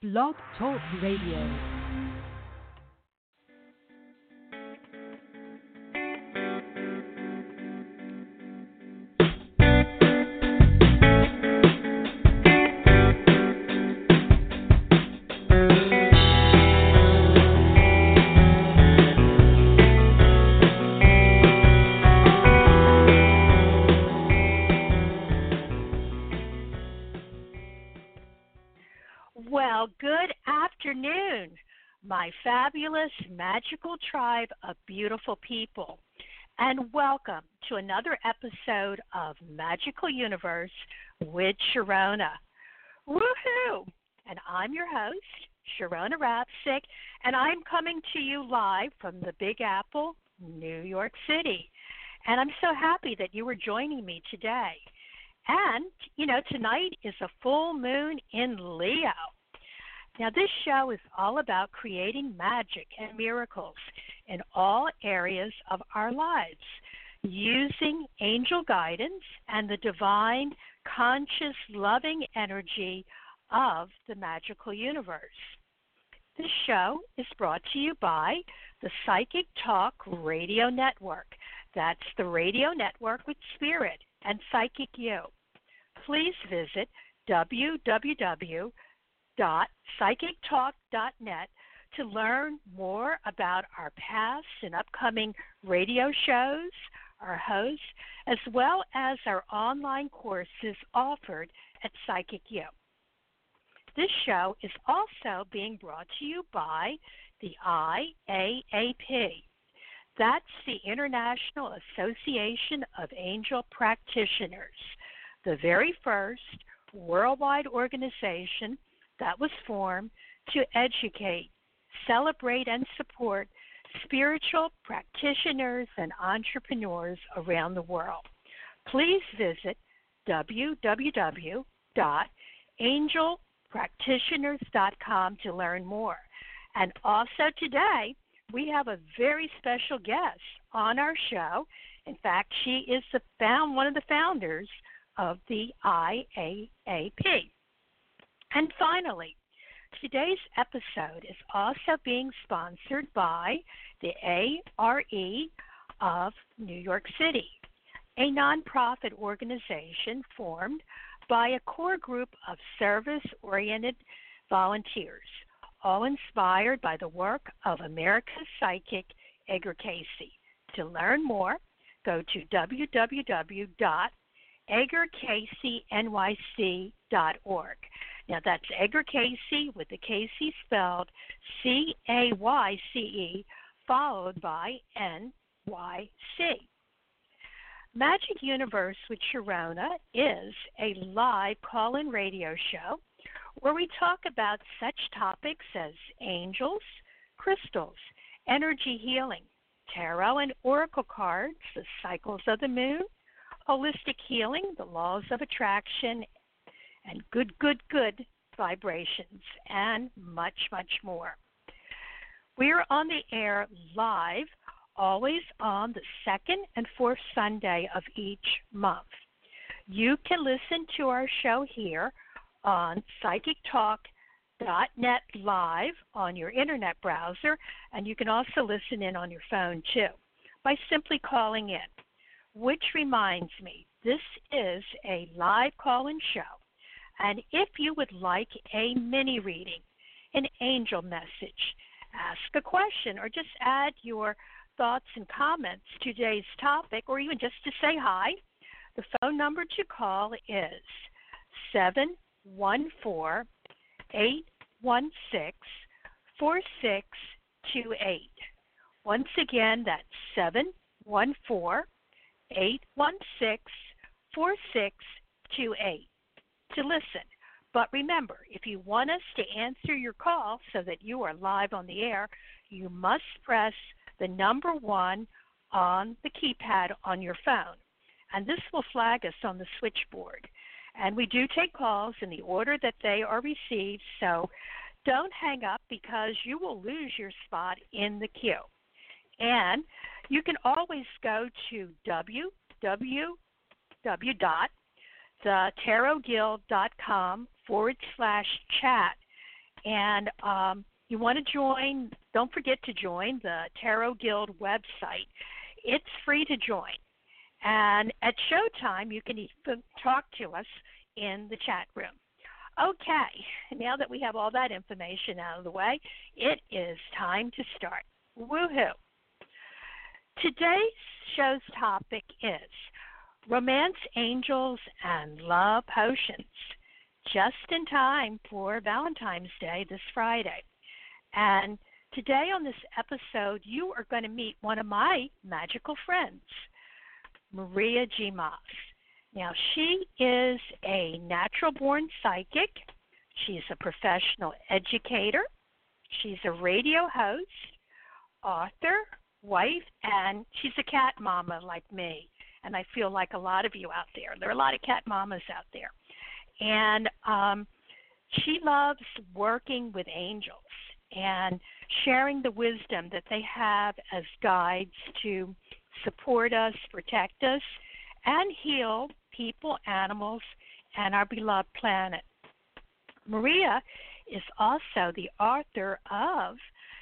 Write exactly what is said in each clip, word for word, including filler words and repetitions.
Blog Talk Radio. Well, good afternoon, my fabulous, magical tribe of beautiful people, and welcome to another episode of Magical Universe with Sharona. Woohoo! And I'm your host, Sharona Rapsick, and I'm coming to you live from the Big Apple, New York City. And I'm so happy that you are joining me today. And, you know, tonight is a full moon in Leo. Now, this show is all about creating magic and miracles in all areas of our lives, using angel guidance and the divine, conscious, loving energy of the magical universe. This show is brought to you by the Psychic Talk Radio Network. That's the radio network with Spirit and Psychic You. Please visit w w w dot psychic talk dot net to learn more about our past and upcoming radio shows, our hosts, as well as our online courses offered at Psychic You. This show is also being brought to you by the I A A P. That's the International Association of Angel Practitioners, the very first worldwide organization that was formed to educate, celebrate, and support spiritual practitioners and entrepreneurs around the world. Please visit w w w dot angel practitioners dot com to learn more. And also today, we have a very special guest on our show. In fact, she is the found, one of the founders of the I A A P. And finally, today's episode is also being sponsored by the A R E of New York City, a nonprofit organization formed by a core group of service-oriented volunteers, all inspired by the work of America's psychic, Edgar Cayce. To learn more, go to w w w dot edgar cayce n y c dot org. Now, that's Edgar Cayce with the Cayce spelled C A Y C E, followed by N Y C. Magic Universe with Sharona is a live call-in radio show where we talk about such topics as angels, crystals, energy healing, tarot and oracle cards, the cycles of the moon, holistic healing, the laws of attraction, and good, good, good vibrations, and much, much more. We're on the air live, always on the second and fourth Sunday of each month. You can listen to our show here on psychic talk dot net live on your internet browser, and you can also listen in on your phone too by simply calling in. Which reminds me, this is a live call-in show. And if you would like a mini reading, an angel message, ask a question, or just add your thoughts and comments to today's topic, or even just to say hi, the phone number to call is seven one four, eight one six, four six two eight. Once again, that's seven one four, eight one six, four six two eight to listen. But remember, if you want us to answer your call so that you are live on the air, you must press the number one on the keypad on your phone. And this will flag us on the switchboard. And we do take calls in the order that they are received, so don't hang up because you will lose your spot in the queue. And you can always go to w w w dot the tarot guild dot com forward slash chat And um, you want to join, don't forget to join the Tarot Guild website. It's free to join. And at showtime, you can even talk to us in the chat room. Okay, now that we have all that information out of the way, it is time to start. Woohoo! Today's show's topic is Romance Angels and Love Potions, just in time for Valentine's Day this Friday. And today on this episode, you are going to meet one of my magical friends, Maria G. Moss. Now, she is a natural-born psychic. She's a professional educator. She's a radio host, author, wife, and she's a cat mama like me. And I feel like a lot of you out there. There are a lot of cat mamas out there. And um, she loves working with angels and sharing the wisdom that they have as guides to support us, protect us, and heal people, animals, and our beloved planet. Maria is also the author of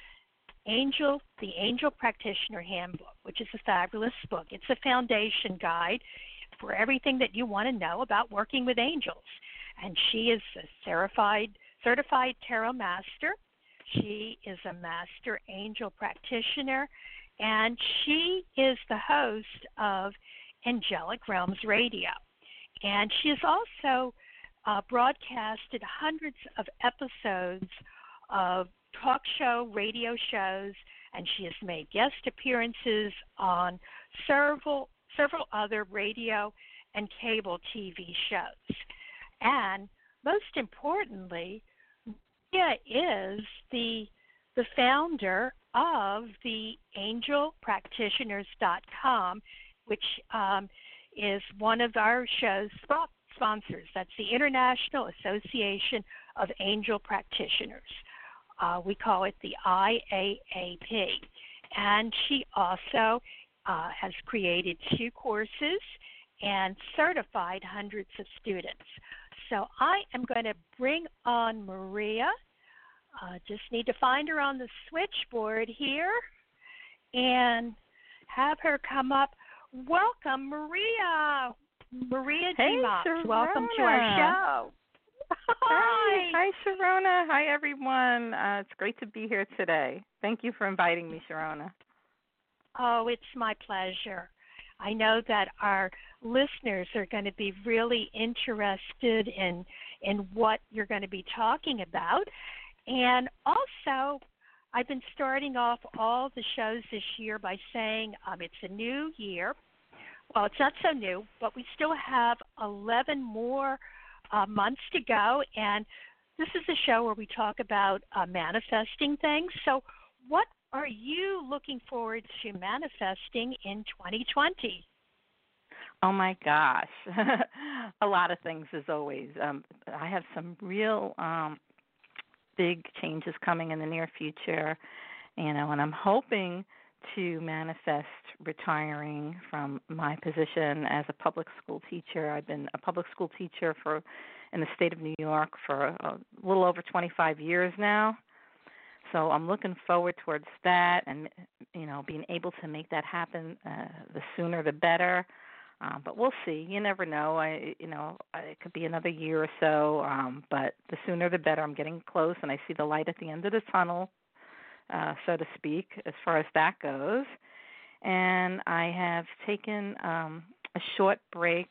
Angel, the Angel Practitioner Handbook, which is a fabulous book. It's a foundation guide for everything that you want to know about working with angels. And she is a certified, certified tarot master. She is a master angel practitioner, and she is the host of Angelic Realms Radio. And she has also uh, broadcasted hundreds of episodes of talk show radio shows, and she has made guest appearances on several several other radio and cable T V shows. And most importantly, Maria is the the founder of the angel practitioners dot com, which um, is one of our show's sponsors. That's the International Association of Angel Practitioners. Uh, we call it the I A A P. And she also uh, has created two courses and certified hundreds of students. So I am going to bring on Maria. Uh, just need to find her on the switchboard here and have her come up. Welcome, Maria. Maria Hey, G. Moss. Sharona. Welcome to our show. Hi. Hi, Sharona. Hi, everyone. Uh, it's great to be here today. Thank you for inviting me, Sharona. Oh, it's my pleasure. I know that our listeners are going to be really interested in in what you're going to be talking about. And also, I've been starting off all the shows this year by saying um, it's a new year. Well, it's not so new, but we still have eleven more uh, months to go. And this is a show where we talk about uh, manifesting things. So what are you looking forward to manifesting in twenty twenty? Oh, my gosh. A lot of things, as always. Um, I have some real um, big changes coming in the near future, you know, and I'm hoping to manifest retiring from my position as a public school teacher. I've been a public school teacher for in the state of New York for a little over twenty-five years now. So I'm looking forward towards that and, you know, being able to make that happen uh, the sooner the better. Um, but we'll see. You never know. I, you know, it could be another year or so, um, but the sooner the better. I'm getting close, and I see the light at the end of the tunnel, uh, so to speak, as far as that goes. And I have taken um, a short break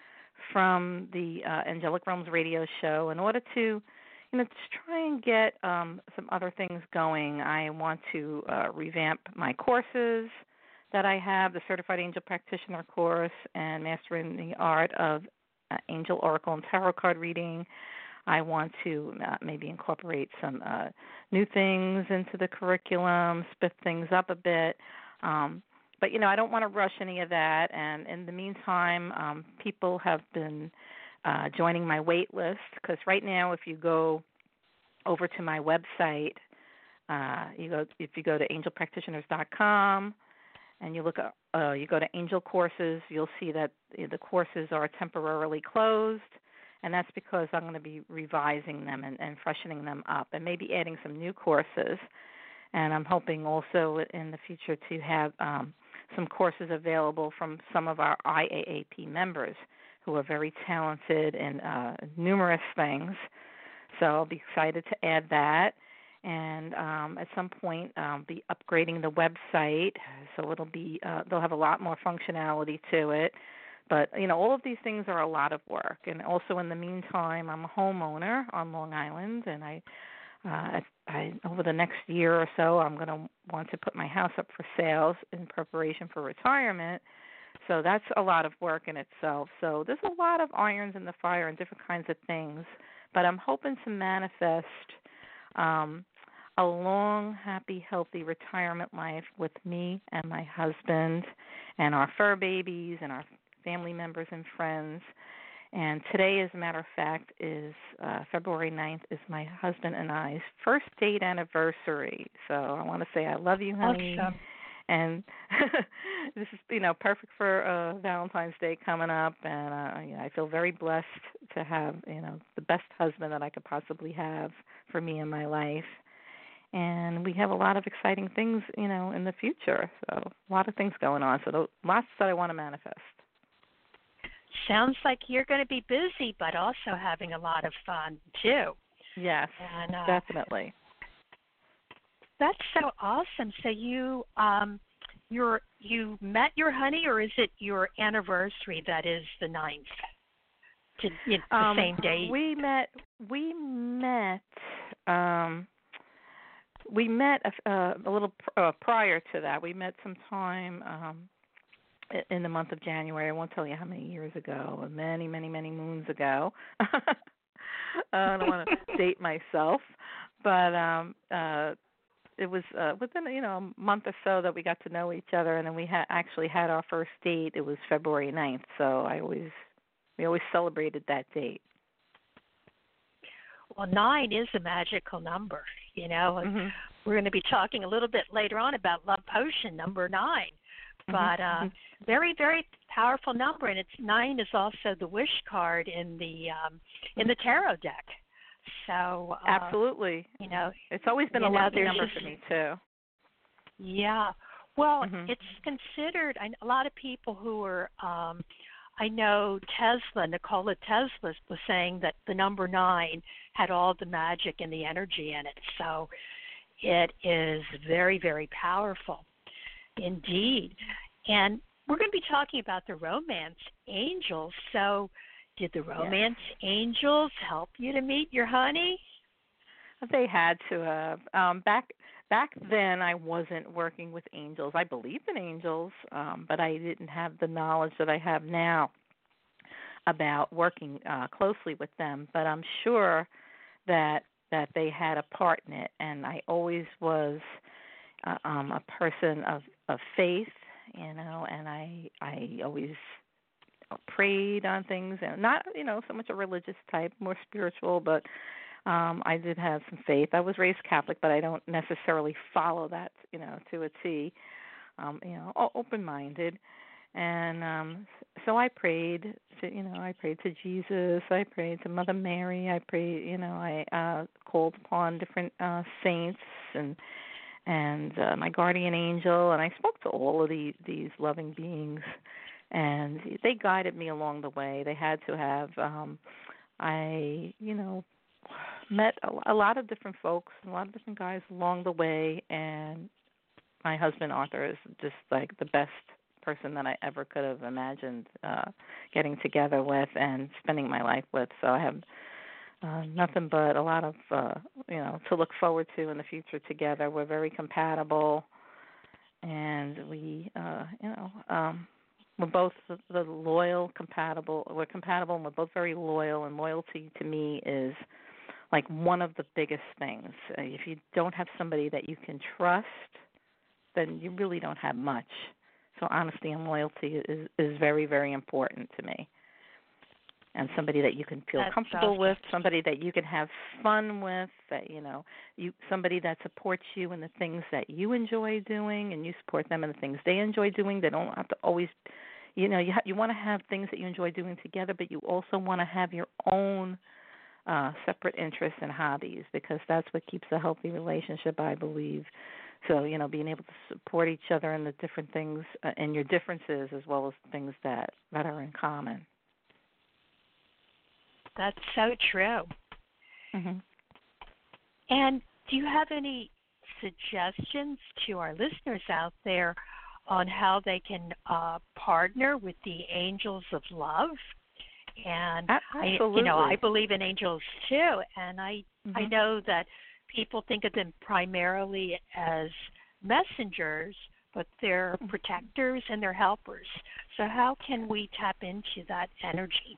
from the uh, Angelic Realms radio show in order to, you know, to try and get um, some other things going. I want to uh, revamp my courses that I have, the Certified Angel Practitioner course and Mastering the Art of uh, Angel Oracle and Tarot Card Reading. I want to uh, maybe incorporate some uh, new things into the curriculum, split things up a bit. Um, but, you know, I don't want to rush any of that. And in the meantime, um, people have been uh, joining my wait list because right now if you go over to my website, uh, you go if you go to angel practitioners dot com, and you look at, uh, you go to Angel Courses, you'll see that the courses are temporarily closed, and that's because I'm going to be revising them and, and freshening them up and maybe adding some new courses. And I'm hoping also in the future to have um, some courses available from some of our I A A P members who are very talented in uh, numerous things. So I'll be excited to add that. And um, at some point, um, be upgrading the website, so it'll be uh, they'll have a lot more functionality to it. But you know, all of these things are a lot of work. And also, in the meantime, I'm a homeowner on Long Island, and I, uh, I over the next year or so, I'm going to want to put my house up for sales in preparation for retirement. So that's a lot of work in itself. So there's a lot of irons in the fire and different kinds of things. But I'm hoping to manifest um, a long, happy, healthy retirement life with me and my husband and our fur babies and our family members and friends. And today, as a matter of fact, is uh, February ninth is my husband and I's first date anniversary. So I want to say I love you, honey. Awesome. And this is, you know, perfect for uh, Valentine's Day coming up. And uh, you know, I feel very blessed to have, you know, the best husband that I could possibly have for me in my life. And we have a lot of exciting things, you know, in the future. So a lot of things going on. So lots that I want to manifest. Sounds like you're going to be busy, but also having a lot of fun, too. Yes, and, uh, definitely. That's so awesome. So you um, you're, you met your honey, or is it your anniversary that is the ninth? To, you know, the um, same day? We met, we met, um, we met a, uh, a little pr- uh, prior to that. We met sometime um, in the month of January. I won't tell you how many years ago, many, many, many moons ago. I don't want to date myself, but um, uh, it was uh, within, you know, a month or so that we got to know each other, and then we ha- actually had our first date. It was February ninth, so I always we always celebrated that date. Well, nine is a magical number, you know. And mm-hmm. We're going to be talking a little bit later on about Love Potion number nine. But uh, very, very powerful number, and it's nine is also the wish card in the um, in the tarot deck. So uh, absolutely, you know, it's always been a know, lucky number just, for me too. Yeah, well, mm-hmm. it's considered. I, a lot of people who are, um, I know Tesla, Nikola Tesla was saying that the number nine had all the magic and the energy in it. So it is very, very powerful. Indeed. And we're going to be talking about the romance angels. So did the romance yes. angels help you to meet your honey? They had to have. Um, back back then, I wasn't working with angels. I believed in angels, um, but I didn't have the knowledge that I have now about working uh, closely with them. But I'm sure that that they had a part in it, and I always was uh, um, a person of, of faith, you know, and I I always prayed on things, and not, you know, so much a religious type, more spiritual, but um, I did have some faith. I was raised Catholic, but I don't necessarily follow that, you know, to a T. Um, you know, open-minded, and um, so I prayed to, you know, I prayed to Jesus, I prayed to Mother Mary, I prayed, you know, I uh, called upon different uh, saints and and uh, my guardian angel, and I spoke to all of the, these loving beings, and they guided me along the way. They had to have. Um, I, you know, met a, a lot of different folks, a lot of different guys along the way, and my husband Arthur is just like the best person that I ever could have imagined uh, getting together with and spending my life with. So I have uh, nothing but a lot of, uh, you know, to look forward to in the future together. We're very compatible, and we, uh, you know, um, we're both the, the loyal, compatible. We're compatible, and we're both very loyal, and loyalty to me is like one of the biggest things. Uh, if you don't have somebody that you can trust, then you really don't have much. So honesty and loyalty is, is very, very important to me. And somebody that you can feel That's comfortable awesome. with, somebody that you can have fun with, that, you know, you somebody that supports you in the things that you enjoy doing, and you support them in the things they enjoy doing. They don't have to always, you know, you ha- you want to have things that you enjoy doing together, but you also want to have your own uh, separate interests and hobbies, because that's what keeps a healthy relationship, I believe. So, you know, being able to support each other in the different things uh, and your differences, as well as things that, that are in common. That's so true. Mm-hmm. And do you have any suggestions to our listeners out there on how they can uh, partner with the Angels of Love? And Absolutely. I, you know, I believe in angels too, and I mm-hmm. I know that people think of them primarily as messengers, but they're protectors and they're helpers. So how can we tap into that energy?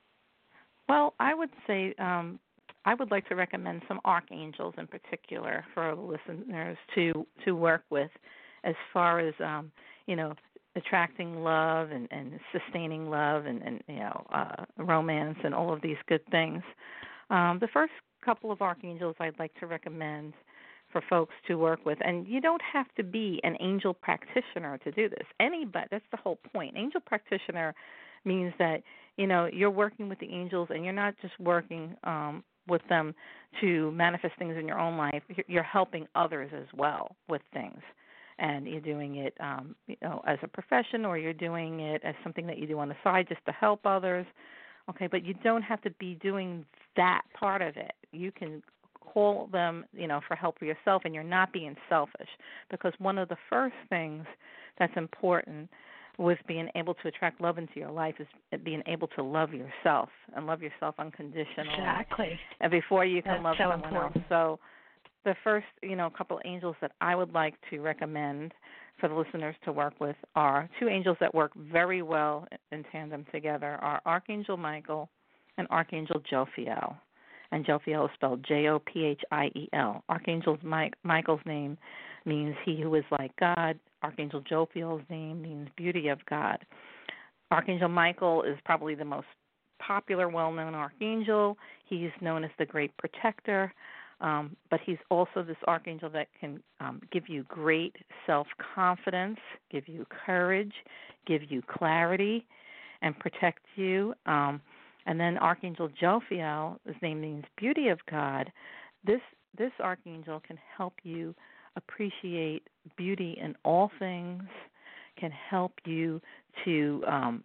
Well, I would say um, I would like to recommend some archangels in particular for our listeners to to work with, as far as um, you know, attracting love and, and sustaining love and, and you know uh, romance and all of these good things. Um, the first couple of archangels I'd like to recommend for folks to work with, and you don't have to be an angel practitioner to do this. Anybody, that's the whole point. Angel practitioner means that you know you're working with the angels, and you're not just working um, with them to manifest things in your own life. You're helping others as well with things. And you're doing it, um, you know, as a profession, or you're doing it as something that you do on the side just to help others. Okay, but you don't have to be doing that part of it. You can call them, you know, for help for yourself, and you're not being selfish. Because one of the first things that's important with being able to attract love into your life is being able to love yourself and love yourself unconditionally. Exactly. And before you can that's love so someone important. else. So the first, you know, couple of angels that I would like to recommend for the listeners to work with are two angels that work very well in tandem together are Archangel Michael and Archangel Jophiel. And Jophiel is spelled J O P H I E L. Archangel Mike, Michael's name means he who is like God. Archangel Jophiel's name means beauty of God. Archangel Michael is probably the most popular, well-known archangel. He's known as the Great Protector. Um, but he's also this archangel that can um, give you great self-confidence, give you courage, give you clarity, and protect you. Um, and then Archangel Jophiel, his name means beauty of God. This this archangel can help you appreciate beauty in all things, can help you to um,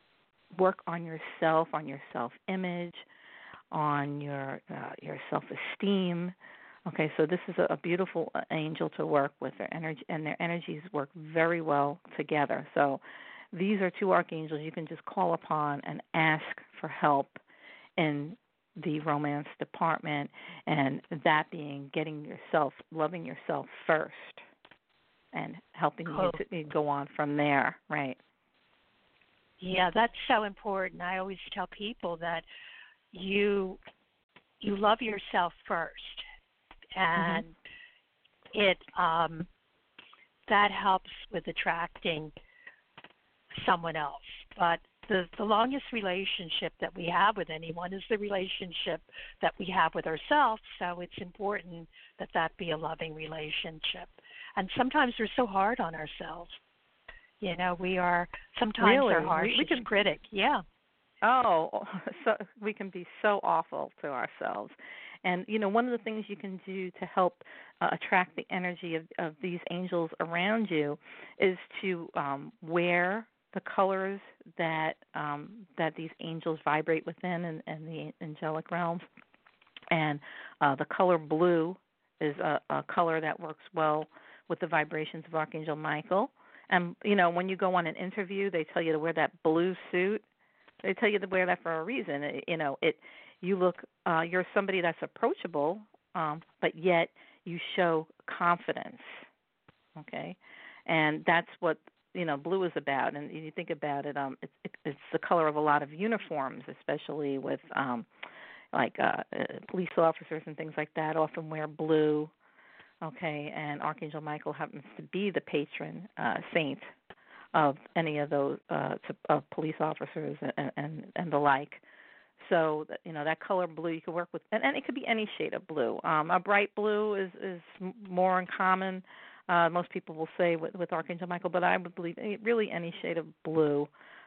work on yourself, on your self-image, on your uh, your self-esteem. Okay, so this is a, a beautiful angel to work with. Their energy and their energies work very well together. So these are two archangels you can just call upon and ask for help in the romance department, and that being getting yourself, loving yourself first, and helping Cool. you to go on from there. Right. Yeah, that's so important. I always tell people that you you love yourself first, and mm-hmm. it um, that helps with attracting someone else. But the the longest relationship that we have with anyone is the relationship that we have with ourselves. So it's important that that be a loving relationship. And sometimes we're so hard on ourselves. You know, we are sometimes really? our harshest we, we can, critic. Yeah. Oh, so we can be so awful to ourselves. And, you know, one of the things you can do to help uh, attract the energy of, of these angels around you is to um, wear the colors that um, that these angels vibrate within and, and the angelic realms. And uh, the color blue is a, a color that works well with the vibrations of Archangel Michael. And, you know, when you go on an interview, they tell you to wear that blue suit. They tell you to wear that for a reason. It, you know, it. You look. Uh, you're somebody that's approachable, um, but yet you show confidence. Okay, and that's what you know blue is about. And you think about it. Um, it's it, it's the color of a lot of uniforms, especially with um, like uh, uh, police officers and things like that. Often wear blue. Okay, and Archangel Michael happens to be the patron uh, saint of any of those uh, to, of police officers and, and and the like. So you know that color blue you can work with, and, and it could be any shade of blue. Um, a bright blue is is more uncommon. Uh, most people will say with, with Archangel Michael, but I would believe really any shade of blue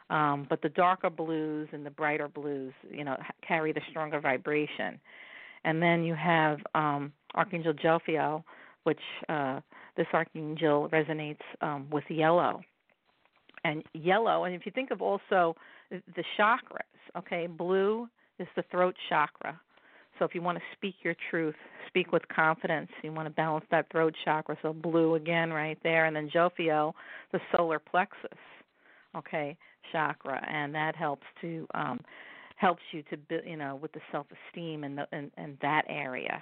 Um, but the darker blues and the brighter blues, you know, carry the stronger vibration. And then you have um, Archangel Jophiel, which uh, this archangel resonates um, with yellow. And yellow, and if you think of also the chakras, okay, blue is the throat chakra. So if you want to speak your truth, speak with confidence, you want to balance that throat chakra. So blue again right there. And then Jophiel, the solar plexus, okay, chakra. And that helps to, um, helps you to, build, you know, with the self-esteem and, the, and, and that area.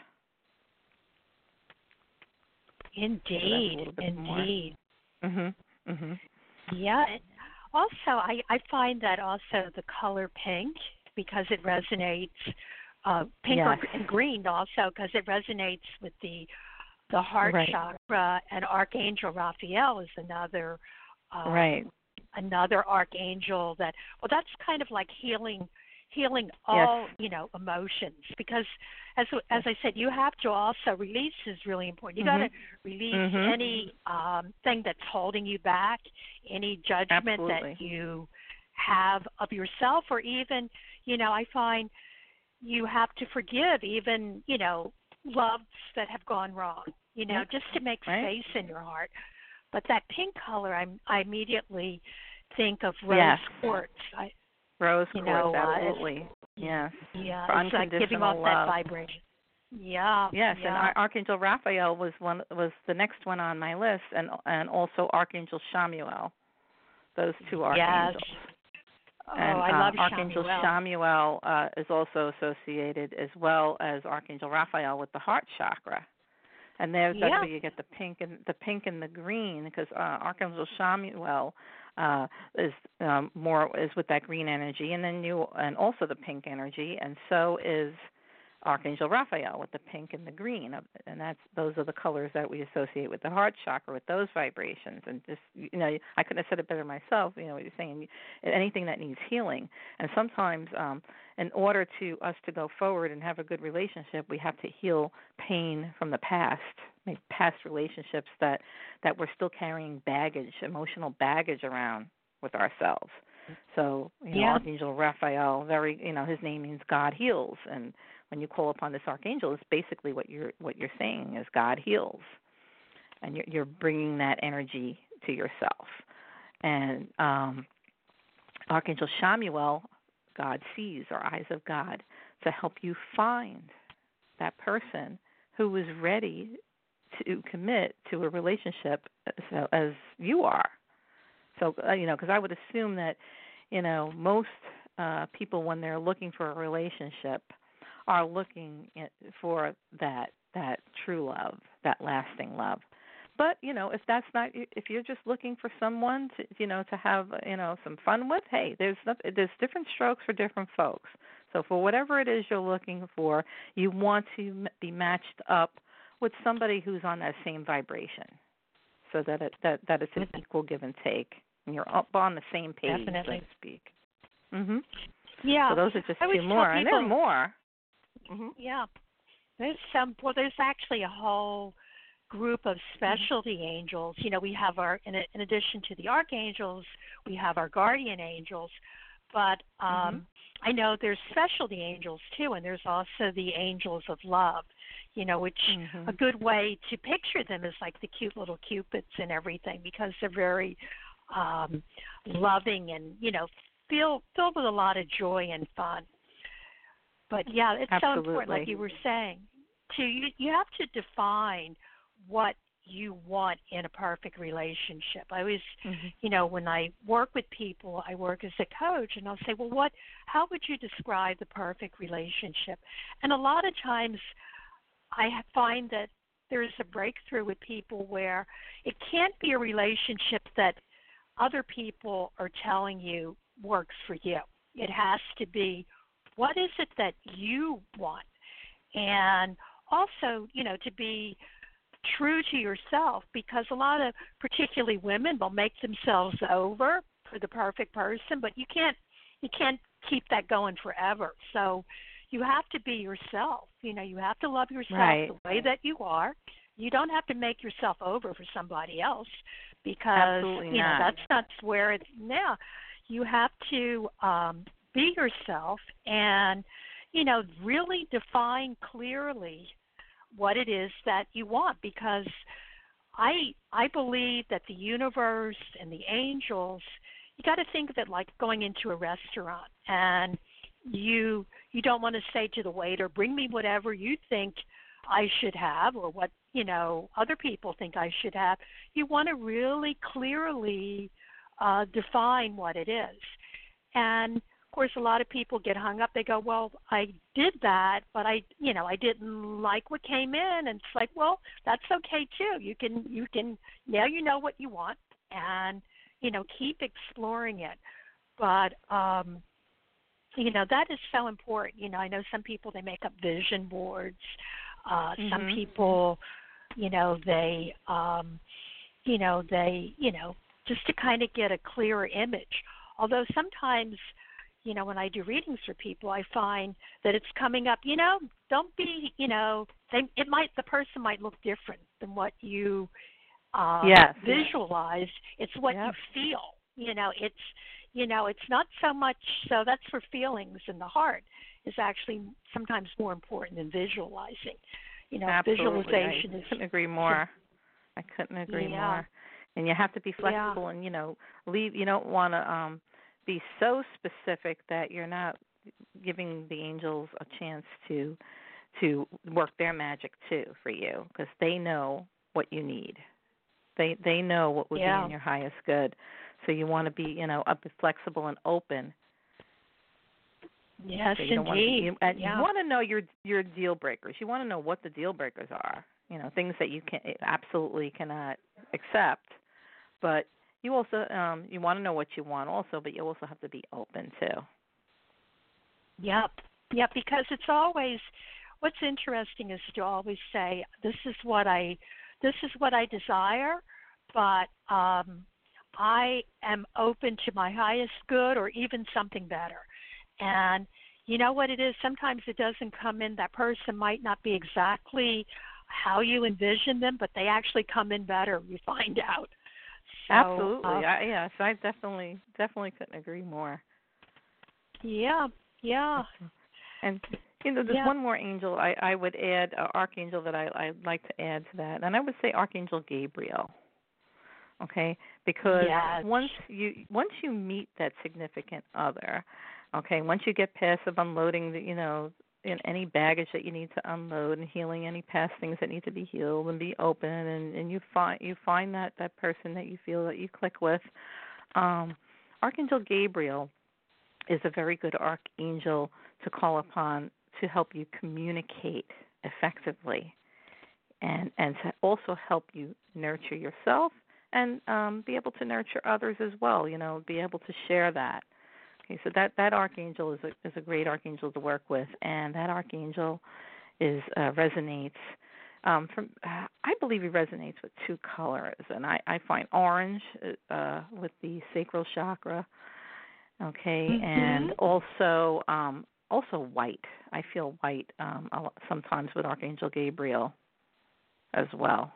Indeed, so indeed. Mhm, mhm. Yeah. Also, I, I find that also the color pink, because it resonates, uh, pink yes. or, and green also, because it resonates with the the heart right. chakra, and Archangel Raphael is another um, right. another archangel that, well, that's kind of like healing healing all, yes. you know, emotions, because as as I said, you have to also, release is really important. You mm-hmm. got to release mm-hmm. any um, thing that's holding you back, any judgment Absolutely. that you have of yourself, or even, you know, I find you have to forgive even, you know, loves that have gone wrong, you know, just to make right. space in your heart. But that pink color, I, I immediately think of rose yes. quartz. I, Rose you quartz, know, absolutely. Uh, yes. Yeah, For it's like giving off love. that vibration. Yeah. Yes, yeah. and Ar- Archangel Raphael was one was the next one on my list, and and also Archangel Shamuel. Those two archangels. Yes. Oh, and, I uh, love Archangel Shamuel. Shamuel uh, is also associated, as well as Archangel Raphael, with the heart chakra. And there's yeah. that's where you get the pink and the pink and the green, because uh, Archangel Shamuel uh, is um, more is with that green energy, and then you and also the pink energy, and so is Archangel Raphael with the pink and the green, and that's those are the colors that we associate with the heart chakra, with those vibrations. And just, you know, I couldn't have said it better myself. You know what you're saying, anything that needs healing, and sometimes um, in order to us to go forward and have a good relationship, we have to heal pain from the past, maybe past relationships that that we're still carrying baggage, emotional baggage around with ourselves. So, you know, yeah. Archangel Raphael, very, you know, his name means God heals, and when you call upon this archangel, it's basically what you're what you're saying is God heals, and you're, you're bringing that energy to yourself. And um, Archangel Shamuel, God sees, or eyes of God, to help you find that person who is ready to commit to a relationship as, as you are. So, uh, you know, because I would assume that, you know, most uh, people, when they're looking for a relationship, are looking for that that true love, that lasting love. But, you know, if that's not, if you're just looking for someone to, you know, to have, you know, some fun with, hey, there's nothing, there's different strokes for different folks. So for whatever it is you're looking for, you want to be matched up with somebody who's on that same vibration, so that it, that that it's an equal give and take, and you're up on the same page, Definitely. so to speak. Mhm. Yeah. So those are just two more, people, and there are more. Mm-hmm. Yeah. There's some. Well, there's actually a whole group of specialty mm-hmm. angels. You know, we have our, in, in addition to the archangels, we have our guardian angels. But um, mm-hmm. I know there's specialty angels too, and there's also the angels of love. You know, which mm-hmm. a good way to picture them is like the cute little cupids and everything, because they're very um, loving and, you know, feel filled with a lot of joy and fun. But yeah, it's Absolutely. so important, like you were saying, to you, you have to define what you want in a perfect relationship. I always, mm-hmm. you know, when I work with people, I work as a coach, and I'll say, well, what, how would you describe the perfect relationship? And a lot of times I find that there's a breakthrough with people where it can't be a relationship that other people are telling you works for you. It has to be, what is it that you want? And also, you know, to be true to yourself, because a lot of, particularly women, will make themselves over for the perfect person, but you can't you can't keep that going forever. So you have to be yourself. You know, you have to love yourself right. the way that you are. You don't have to make yourself over for somebody else, because Absolutely you know not. that's not where it's now. you have to um, be yourself and, you know, really define clearly what it is that you want, because I I believe that the universe and the angels, you got to think of it like going into a restaurant, and you you don't want to say to the waiter, bring me whatever you think I should have or what, you know, other people think I should have. You want to really clearly uh, define what it is. And of course, a lot of people get hung up. They go, well, I did that, but I, you know, I didn't like what came in. And it's like, well, that's okay too. You can, you can, now you know what you want, and, you know, keep exploring it. But, um, you know, that is so important. You know, I know some people, they make up vision boards. Uh, Mm-hmm. Some people, you know, they, um, you know, they, you know, just to kind of get a clearer image. Although sometimes, you know, when I do readings for people, I find that it's coming up, you know, don't be, you know, they, it might, the person might look different than what you uh, yes. visualize. It's what yep. you feel. You know, it's, you know, it's not so much, so that's for feelings in the heart, is actually sometimes more important than visualizing. You know, Absolutely. visualization I is. couldn't agree more. I couldn't agree Yeah. more. And you have to be flexible, Yeah. and you know, leave. You don't want to um, be so specific that you're not giving the angels a chance to to work their magic too for you, because they know what you need. They they know what would Yeah. be in your highest good. So you want to be, you know, up flexible and open. Yes, so you indeed. Don't want to be, you, and yeah. you want to know your your deal breakers. You want to know what the deal breakers are. You know, things that you can absolutely cannot accept. But you also um, you want to know what you want also, but you also have to be open too. Yep. Yep. Because it's always, what's interesting is to always say, this is what I, this is what I desire, but um, I am open to my highest good or even something better. And you know what it is? Sometimes it doesn't come in. That person might not be exactly how you envision them, but they actually come in better. You find out. So, Absolutely. uh, I, yes, I definitely definitely couldn't agree more. Yeah. Yeah. And you know, there's yeah. one more angel I, I would add, uh, archangel that I I'd like to add to that, and I would say Archangel Gabriel. Okay, because Yes. once you once you meet that significant other, okay, once you get past of unloading the, you know, in any baggage that you need to unload and healing any past things that need to be healed and be open, and, and you find you find that, that person that you feel that you click with, um, Archangel Gabriel is a very good archangel to call upon to help you communicate effectively, and and to also help you nurture yourself and um, be able to nurture others as well. You know, be able to share that. Okay, so that, that archangel is a is a great archangel to work with, and that archangel is uh, resonates. Um, from uh, I believe he resonates with two colors, and I, I find orange uh, with the sacral chakra. Okay, Mm-hmm. and also um, also white. I feel white um, a lot, sometimes with Archangel Gabriel as well.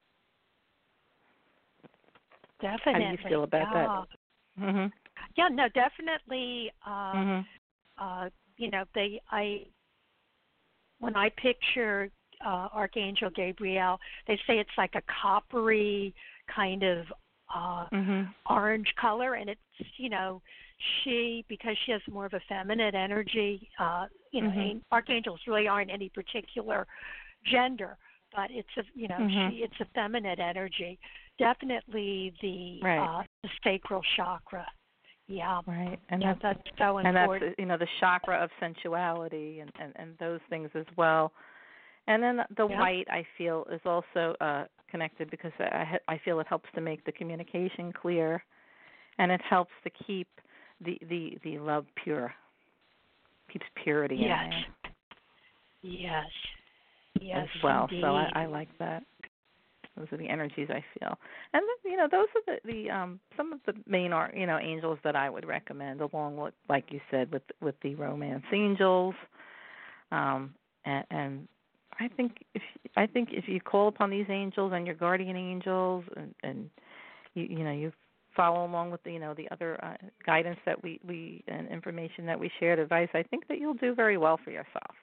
Definitely. How do you feel about yeah. that? Mhm. Yeah, no, definitely. Uh, Mhm. uh, you know, they. I when I picture uh, Archangel Gabriel, they say it's like a coppery kind of uh, Mhm. orange color, and it's, you know, she, because she has more of a feminine energy. Uh, you know, Mhm. archangels really aren't any particular gender, but it's a, you know, Mhm. she, it's a feminine energy. Definitely the Right. uh, the sacral chakra. Yeah, Right. And yeah, that's that's so and that's important. you know the chakra of sensuality and, and, and those things as well. And then the Yeah. white I feel is also uh, connected because I I feel it helps to make the communication clear, and it helps to keep the the, the love pure, keeps purity in Yes. there Yes. Yes, as well. indeed. So I, I like that. Those are the energies I feel, and then, you know, those are the, the um some of the main art, you know, angels that I would recommend, along with, like you said, with with the romance angels, um, and, and I think if I think if you call upon these angels and your guardian angels, and, and you you know you follow along with the, you know, the other uh, guidance that we, we and information that we shared, advice, I think that you'll do very well for yourself.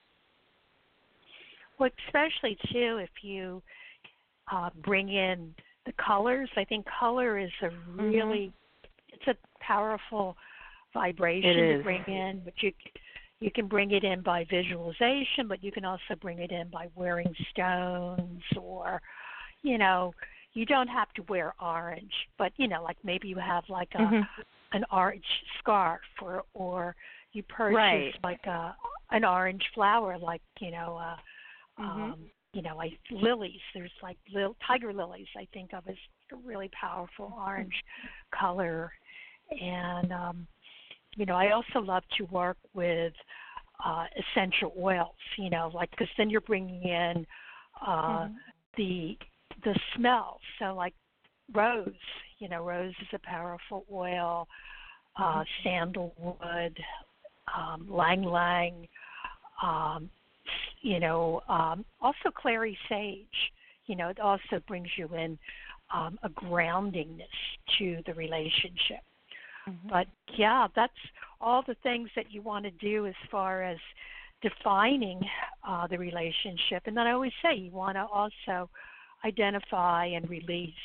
Well, especially too if you uh, bring in the colors. I think color is a really mm-hmm. it's a powerful vibration it to is. bring in, but you you can bring it in by visualization, but you can also bring it in by wearing stones, or you know, you don't have to wear orange, but you know, like maybe you have like a mm-hmm. an orange scarf, or or you purchase right. like a an orange flower, like you know. Uh, Mm-hmm. Um, you know, like lilies. There's like little tiger lilies. I think of as a really powerful orange color, and um, you know, I also love to work with uh, essential oils. You know, like because then you're bringing in uh, mm-hmm. the the smell. So like rose. You know, rose is a powerful oil. Uh, mm-hmm. Sandalwood, um, lang lang. Um, You know, um, also clary sage. You know, it also brings you in um, a groundingness to the relationship. Mm-hmm. But yeah, that's all the things that you want to do as far as defining uh, the relationship. And then I always say you want to also identify and release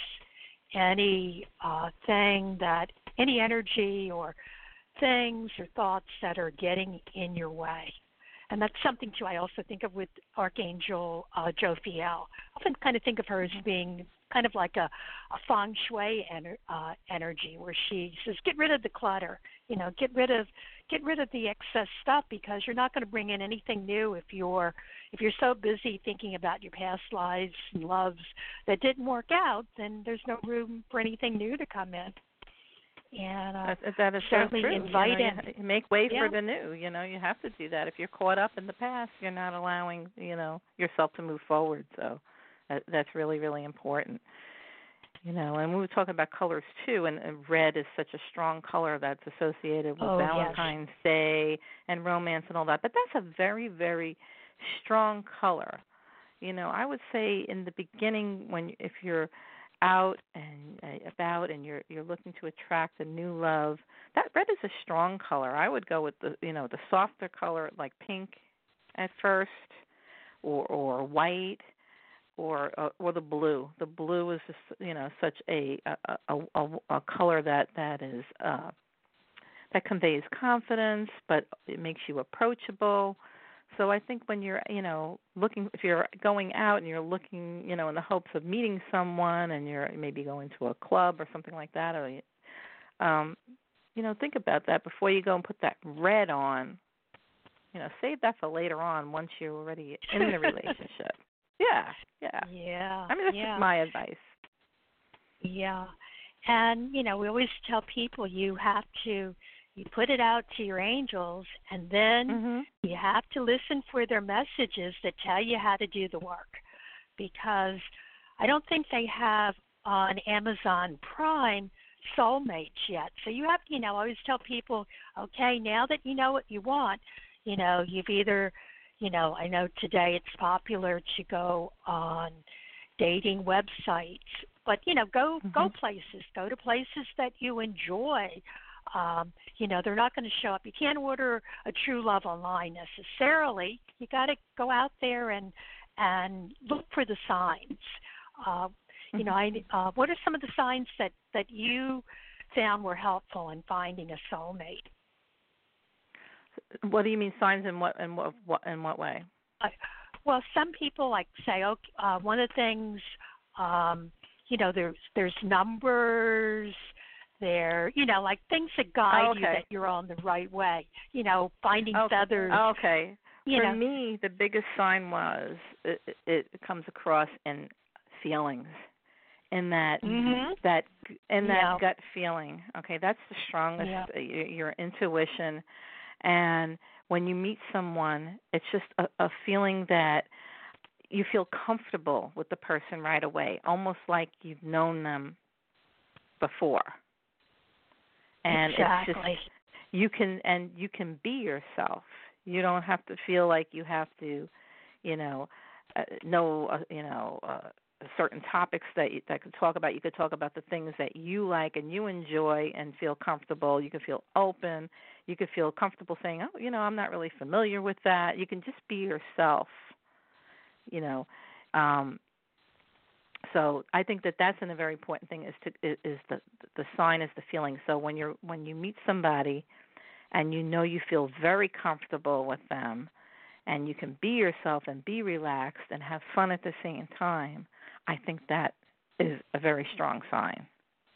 any uh, thing that, any energy or things or thoughts that are getting in your way. And that's something, too, I also think of with Archangel uh, Jophiel. I often kind of think of her as being kind of like a, a feng shui ener- uh, energy, where she says, get rid of the clutter, you know, get rid of get rid of the excess stuff, because you're not going to bring in anything new if you're if you're so busy thinking about your past lives and loves that didn't work out. Then there's no room for anything new to come in. And uh, that, that is certainly so true. invite you know, in. You make way yeah. for the new. You know, you have to do that. If you're caught up in the past, you're not allowing, you know, yourself to move forward. So that, that's really, really important. You know, and we were talking about colors too, and, and red is such a strong color that's associated with oh, Valentine's yes. Day and romance and all that. But that's a very, very strong color. You know, I would say in the beginning, when if you're out and uh, about and you're you're looking to attract a new love, that red is a strong color. I would go with the you know the softer color like pink at first, or or white, or uh, or the blue. The blue is just you know such a a a, a, a color that that is uh, that conveys confidence, but it makes you approachable. So I think when you're, you know, looking, if you're going out and you're looking, you know, in the hopes of meeting someone, and you're maybe going to a club or something like that, or, um, you know, think about that before you go and put that red on. You know, save that for later on once you're already in the relationship. Yeah, yeah. Yeah. I mean, that's yeah. just my advice. Yeah. And, you know, we always tell people you have to, you put it out to your angels, and then mm-hmm. you have to listen for their messages that tell you how to do the work. Because I don't think they have on Amazon Prime soulmates yet. So you have, you know, I always tell people, okay, now that you know what you want, you know, you've either, you know, I know today it's popular to go on dating websites, but, you know, go mm-hmm. go places, go to places that you enjoy. Um, you know, they're not going to show up. You can't order a true love online necessarily. You got to go out there and and look for the signs. Uh, you know, I, uh, what are some of the signs that, that you found were helpful in finding a soulmate? What do you mean signs in what in what, what in what way? Uh, well, some people like say, okay, uh, one of the things, um, you know, there's there's numbers. There, you know, like things that guide oh, okay. you that you're on the right way. You know, finding okay. feathers. Okay. You For know. me, the biggest sign was it, it comes across in feelings, in that mm-hmm. that in that yeah. gut feeling. Okay, that's the strongest. Yeah. Uh, your, your intuition, and when you meet someone, it's just a, a feeling that you feel comfortable with the person right away, almost like you've known them before. And exactly. it's just you can and you can be yourself. You don't have to feel like you have to, you know, uh, know, uh, you know, uh, certain topics that you, that could talk about. You could talk about the things that you like and you enjoy and feel comfortable. You can feel open. You could feel comfortable saying, oh, you know, I'm not really familiar with that. You can just be yourself, you know. Um, so I think that that's a very important thing is to is the the sign is the feeling. So when you're when you meet somebody and you know you feel very comfortable with them, and you can be yourself and be relaxed and have fun at the same time, I think that is a very strong sign.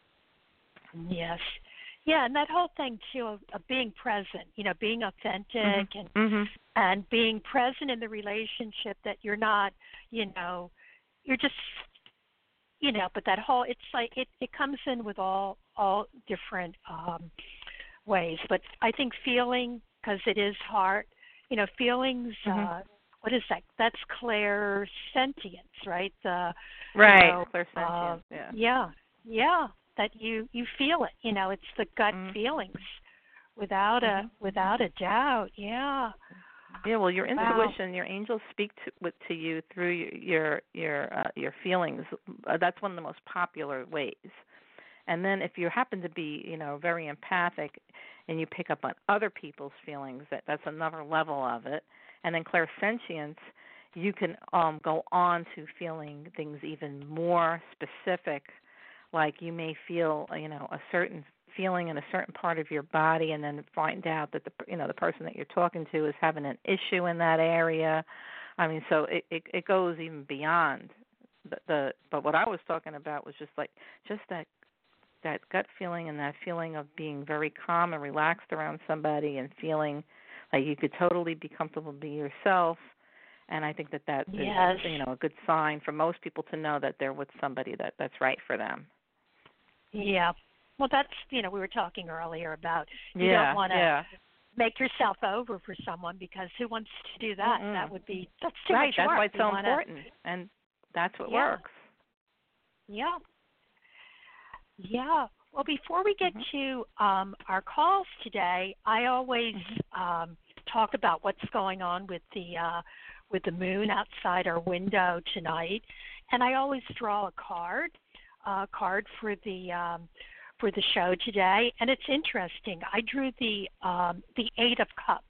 Yes. Yeah, and that whole thing, too, of, of being present, you know, being authentic Mm-hmm. and Mm-hmm. and being present in the relationship, that you're not, you know, you're just, you know, but that whole, it's like, it, it comes in with all, all different um, ways. But I think feeling, because it is hard, you know, feelings, Mm-hmm. uh, what is that? That's clairsentience, right? The, Right, you know, clairsentience, uh, yeah. yeah, yeah, that you, you feel it, you know, it's the gut Mm-hmm. feelings without Mm-hmm. a, without a doubt, yeah. Yeah, well, your Wow. intuition, your angels speak to with, to you through your your your, uh, your feelings. Uh, that's one of the most popular ways. And then if you happen to be, you know, very empathic, and you pick up on other people's feelings, that that's another level of it. And then clairsentience, you can um, go on to feeling things even more specific, like you may feel, you know, a certain feeling in a certain part of your body, and then find out that the you know the person that you're talking to is having an issue in that area. I mean, so it it, it goes even beyond the, the. But what I was talking about was just like just that that gut feeling and that feeling of being very calm and relaxed around somebody and feeling like you could totally be comfortable being yourself. And I think that that Yes. is, you know, a good sign for most people to know that they're with somebody that, that's right for them. Yeah. Well, that's, you know, we were talking earlier about you yeah, don't want to yeah. make yourself over for someone, because who wants to do that? Mm-mm. That would be, that's too Right, much that's work. why it's You so wanna, important. And that's what yeah. works. Yeah. Yeah. Well, before we get Mm-hmm. to um, our calls today, I always Mm-hmm. um, talk about what's going on with the uh, with the moon outside our window tonight, and I always draw a card, a card for the um, for the show today, and it's interesting. I drew the um, the Eight of Cups,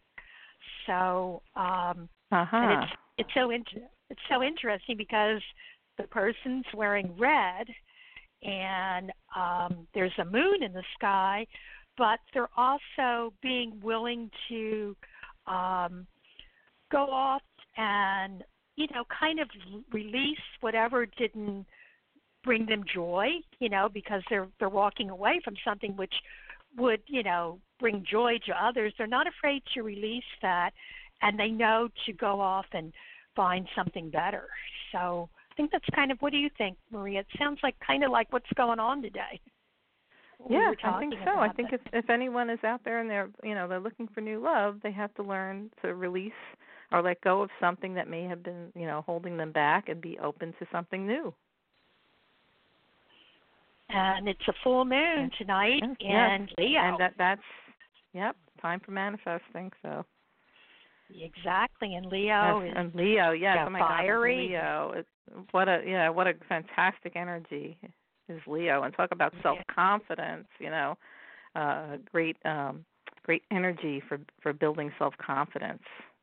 so um, Uh-huh. and it's it's so inter- it's so interesting because the person's wearing red, and um, there's a moon in the sky, but they're also being willing to um, go off and, you know, kind of release whatever didn't bring them joy, you know, because they're they're walking away from something which would, you know, bring joy to others. They're not afraid to release that, and they know to go off and find something better. So I think that's kind of, what do you think, Maria? It sounds like kind of like what's going on today. We Yeah, were I think talking so. I about think it. if if anyone is out there and they're you know they're looking for new love, they have to learn to release or let go of something that may have been you know holding them back and be open to something new. And it's a full moon Yeah. tonight Yeah. in Yes. Leo. And that that's yep time for manifesting. So Exactly, and Leo yes, is and Leo, yes. yeah, Oh my fiery. God, Leo. It, what a yeah, what a fantastic energy is Leo. And talk about self confidence. You know, uh, great um, great energy for for building self confidence.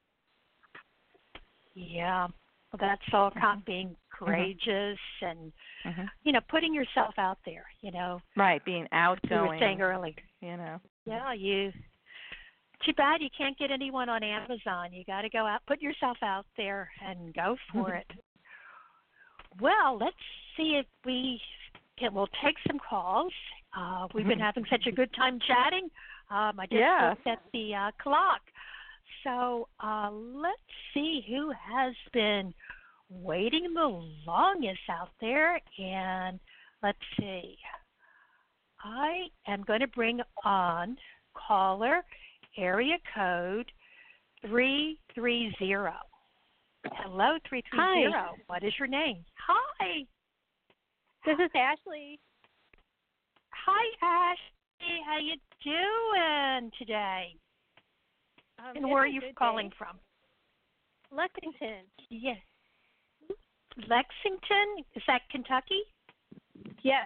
Yeah, well, that's all Mm-hmm. being courageous and, Mm-hmm. you know, putting yourself out there, you know. Right, being We were saying outgoing. earlier. You know. Yeah, you. Too bad you can't get anyone on Amazon. You got to go out, put yourself out there, and go for it. Well, let's see if we can. We'll take some calls. Uh, we've been having such a good time chatting. Um, I just Yeah. looked at the uh, clock. So uh, let's see who has been waiting the longest out there. And let's see. I am going to bring on caller area code three three zero. Hello, three three zero. Hi. What is your name? Hi. This is Ashley. Hi, Ashley. How you doing today? Um, And it's where are a you good calling day. from? Lexington. Yes. Lexington. Is that Kentucky? Yes.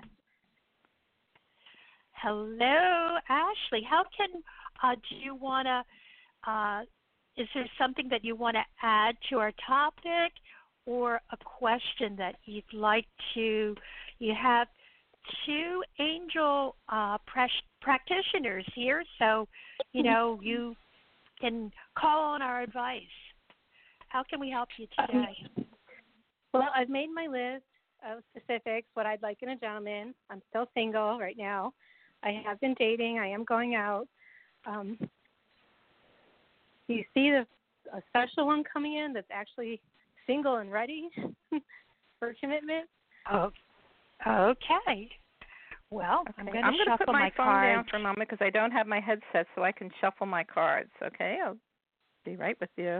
Hello, Ashley. How can uh, do you want to? Uh, is there something that you want to add to our topic, or a question that you'd like to? You have two angel uh, pres- practitioners here, so you know you can call on our advice. How can we help you today? Um, well, I've made my list of specifics, what I'd like in a gentleman. I'm still single right now. I have been dating. I am going out. Um, do you see the, a special one coming in that's actually single and ready for commitment? Oh, okay. Well, Okay. I'm going I'm to going to shuffle put my, my phone cards. down for a moment because I don't have my headset, so I can shuffle my cards. Okay, I'll be right with you.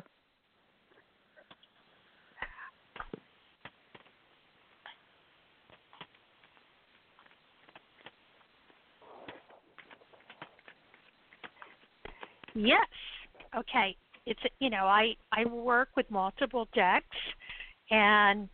Yes. Okay. It's you know I I work with multiple decks, and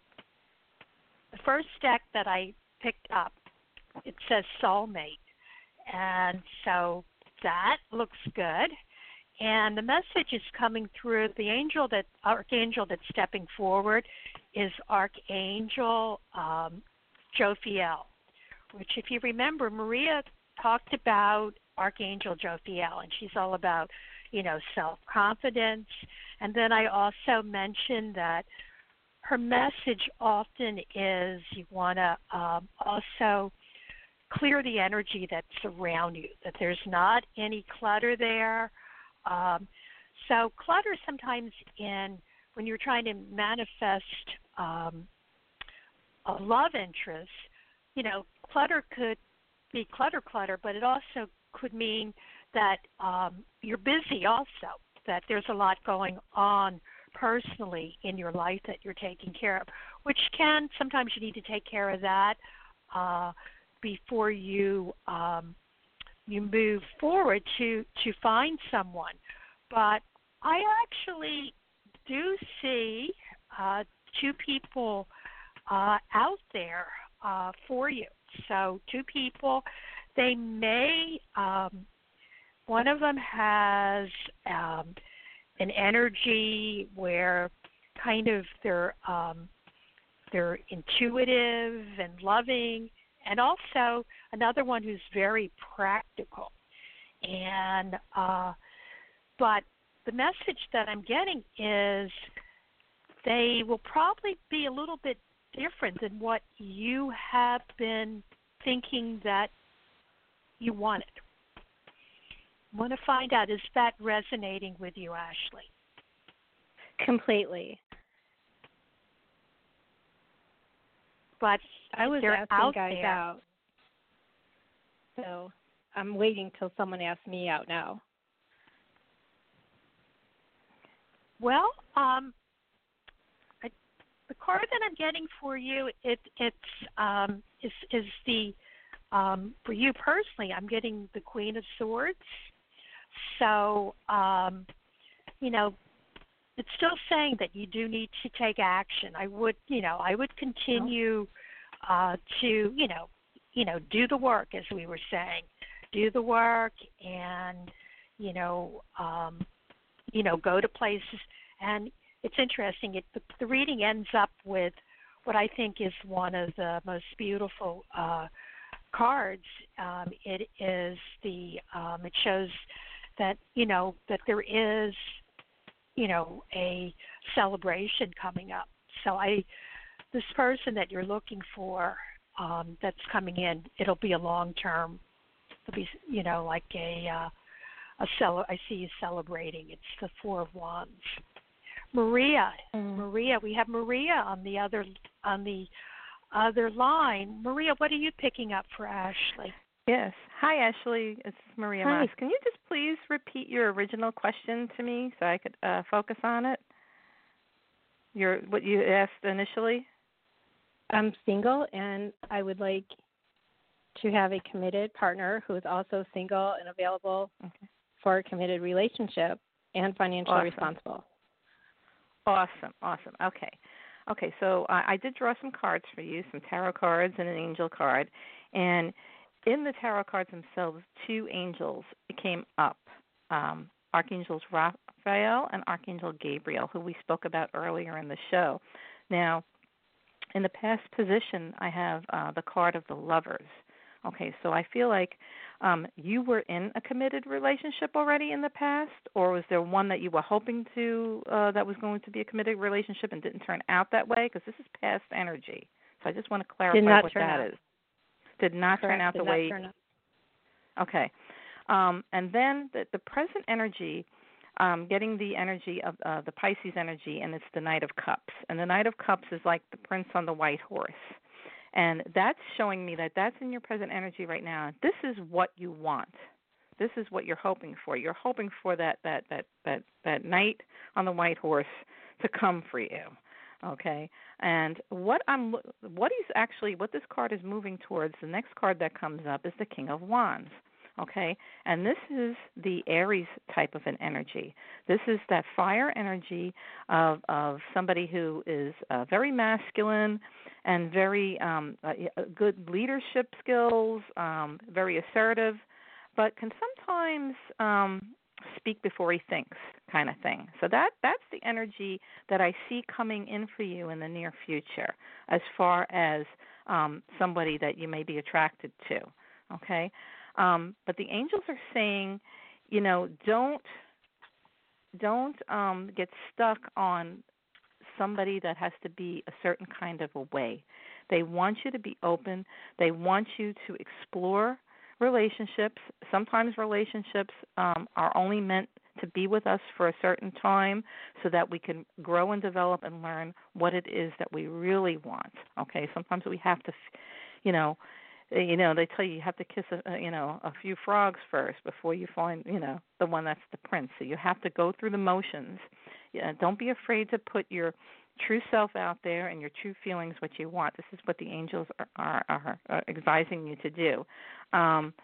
the first deck that I picked up, it says soulmate, and so that looks good. And the message is coming through. The angel that archangel that's stepping forward is Archangel um, Jophiel, which, if you remember, Maria talked about Archangel Jophiel, and she's all about, you know, self-confidence. And then I also mentioned that her message often is you want to um, also clear the energy that's around you, that there's not any clutter there. Um, so clutter sometimes in when you're trying to manifest um, a love interest, you know, clutter could be clutter clutter, but it also could mean that um, you're busy also, that there's a lot going on personally in your life that you're taking care of, which can, sometimes you need to take care of that uh, before you um, you move forward to, to find someone. But I actually do see uh, two people uh, out there uh, for you. So two people, they may, um, one of them has um, an energy where kind of they're um, they're intuitive and loving, and also another one who's very practical. And uh, but the message that I'm getting is they will probably be a little bit different than what you have been thinking that you wanted. I want to find out, is that resonating with you, Ashley? Completely. But I was they're asking out guys there. out, so I'm waiting till someone asks me out now. Well, um, I, the card that I'm getting for you, it it's um, is is the um, for you personally. I'm getting the Queen of Swords. So, um, you know, it's still saying that you do need to take action. I would, you know, I would continue uh, to, you know, you know, do the work, as we were saying, do the work, and, you know, um, you know, go to places. And it's interesting. It, the, the reading ends up with what I think is one of the most beautiful uh, cards. Um, it is the. Um, it shows that you know that there is, you know, a celebration coming up. So I, this person that you're looking for, um, that's coming in, it'll be a long term. It'll be, you know, like a uh, a cel- I see you celebrating. It's the Four of Wands. Maria, Mm. Maria, we have Maria on the other on the other line. Maria, what are you picking up for Ashley? Yes. Hi, Ashley. It's Maria Hi. Moss. Can you just please repeat your original question to me so I could uh, focus on it? Your what you asked initially? I'm single, and I would like to have a committed partner who is also single and available Okay. for a committed relationship and financially Awesome. responsible. Awesome. Awesome. Okay. Okay, so I, I did draw some cards for you, some tarot cards and an angel card. And in the tarot cards themselves, two angels came up, um, Archangels Raphael and Archangel Gabriel, who we spoke about earlier in the show. Now, in the past position, I have uh, the card of the Lovers. Okay, so I feel like um, you were in a committed relationship already in the past, or was there one that you were hoping to, uh, that was going to be a committed relationship and didn't turn out that way? Because this is past energy. So I just want to clarify Did not what turn that out. is. Did not Correct. turn out Did the not way. Turn out. Okay. Um, and then the, the present energy, um, getting the energy of uh, the Pisces energy, and it's the Knight of Cups. And the Knight of Cups is like the prince on the white horse. And that's showing me that that's in your present energy right now. This is what you want. This is what you're hoping for. You're hoping for that that that that, that knight on the white horse to come for you. Okay? And what I'm what he's actually what this card is moving towards, the next card that comes up is the King of Wands. Okay? And this is the Aries type of an energy. This is that fire energy of of somebody who is uh, very masculine and very um, uh, good leadership skills, um, very assertive, but can sometimes um, speak before he thinks, kind of thing. So that that's the energy that I see coming in for you in the near future, as far as um, somebody that you may be attracted to. Okay, um, but the angels are saying, you know, don't don't um, get stuck on somebody that has to be a certain kind of a way. They want you to be open. They want you to explore relationships. Sometimes relationships um, are only meant to be with us for a certain time so that we can grow and develop and learn what it is that we really want. Okay, sometimes we have to, you know, you know, they tell you you have to kiss, a, you know, a few frogs first before you find, you know, the one that's the prince. So you have to go through the motions. Yeah, don't be afraid to put your true self out there and your true feelings, what you want. This is what the angels are, are, are, are advising you to do. Um,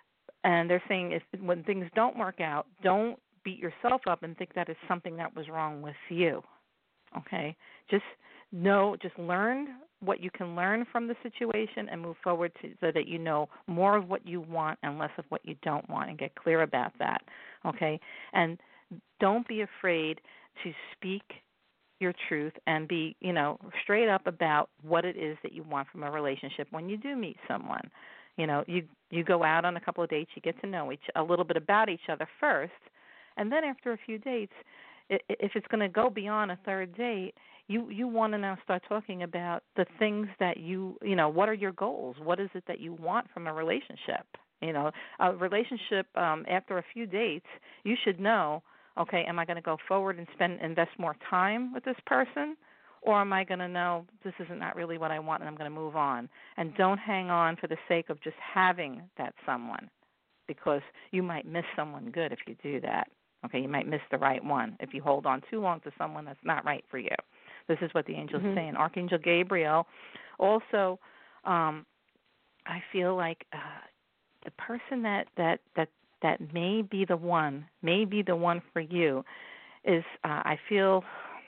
and they're saying if when things don't work out, don't beat yourself up and think that is something that was wrong with you. Okay? Just know, just learn what you can learn from the situation and move forward to, so that you know more of what you want and less of what you don't want, and get clear about that. Okay? And don't be afraid to speak your truth and be, you know, straight up about what it is that you want from a relationship when you do meet someone. You know, you you go out on a couple of dates, you get to know each a little bit about each other first, and then after a few dates, if it's going to go beyond a third date, you you want to now start talking about the things that you, you know, what are your goals? What is it that you want from a relationship? You know, a relationship um, after a few dates, you should know, okay, am I going to go forward and spend invest more time with this person, or am I going to know this is not really what I want and I'm going to move on? And don't hang on for the sake of just having that someone, because you might miss someone good if you do that. Okay, you might miss the right one if you hold on too long to someone that's not right for you. This is what the angel's mm-hmm. saying. Archangel Gabriel also, um, I feel like uh, the person that, that, that, that may be the one, may be the one for you is, uh, I feel,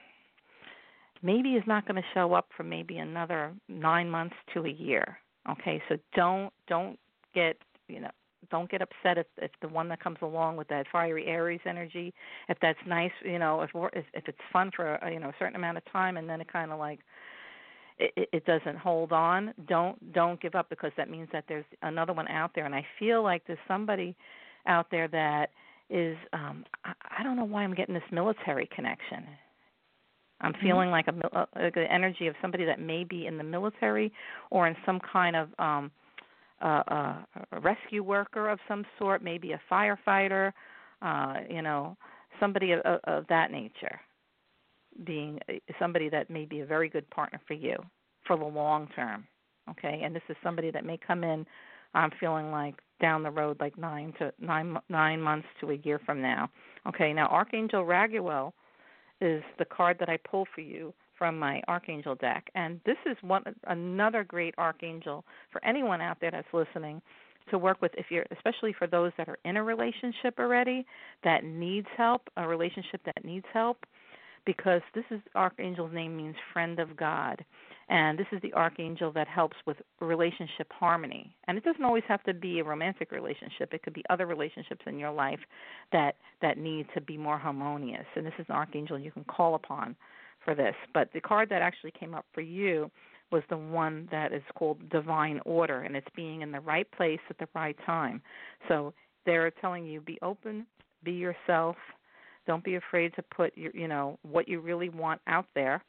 maybe is not going to show up for maybe another nine months to a year. Okay, so don't don't get, you know, don't get upset if, if the one that comes along with that fiery Aries energy, if that's nice, you know, if if, if it's fun for a, you know, a certain amount of time and then it kind of like it, it doesn't hold on. Don't don't give up, because that means that there's another one out there. And I feel like there's somebody out there that is, um, I, I don't know why I'm getting this military connection. I'm feeling mm-hmm. like a, a, a energy of somebody that may be in the military or in some kind of um, uh, uh, a rescue worker of some sort, maybe a firefighter, uh, you know, somebody of, of that nature, being somebody that may be a very good partner for you for the long term. Okay, and this is somebody that may come in, I'm feeling like down the road, like nine to nine nine months to a year from now. Okay, now Archangel Raguel is the card that I pull for you from my Archangel deck, and this is one another great Archangel for anyone out there that's listening to work with, if you're, especially for those that are in a relationship already that needs help, a relationship that needs help. because this is Archangel's name means friend of God. And this is the archangel that helps with relationship harmony. And it doesn't always have to be a romantic relationship. It could be other relationships in your life that that need to be more harmonious. And this is an archangel you can call upon for this. But the card that actually came up for you was the one that is called Divine Order, and it's being in the right place at the right time. So they're telling you, be open, be yourself. Don't be afraid to put your, you know, what you really want out there.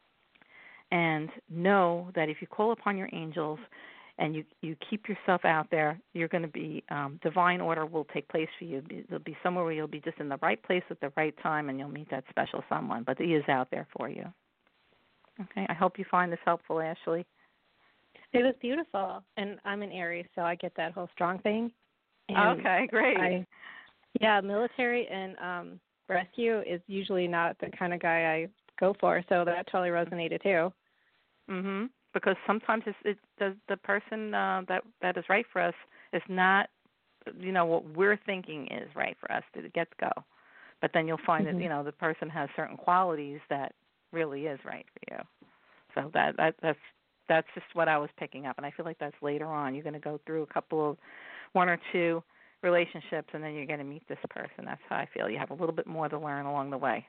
And know that if you call upon your angels and you, you keep yourself out there, you're going to be, um, divine order will take place for you. There'll be somewhere where you'll be just in the right place at the right time, and you'll meet that special someone. But he is out there for you. Okay, I hope you find this helpful, Ashley. It was beautiful. And I'm an Aries, so I get that whole strong thing. And okay, great. I, yeah, military and um, rescue is usually not the kind of guy I go for, so that totally resonated too. Mhm. Because sometimes it's, it does the person uh, that that is right for us is not, you know, what we're thinking is right for us to get go. But then you'll find mm-hmm. that you know the person has certain qualities that really is right for you. So that, that that's that's just what I was picking up, and I feel like that's later on. You're going to go through a couple of one or two relationships, and then you're going to meet this person. That's how I feel. You have a little bit more to learn along the way.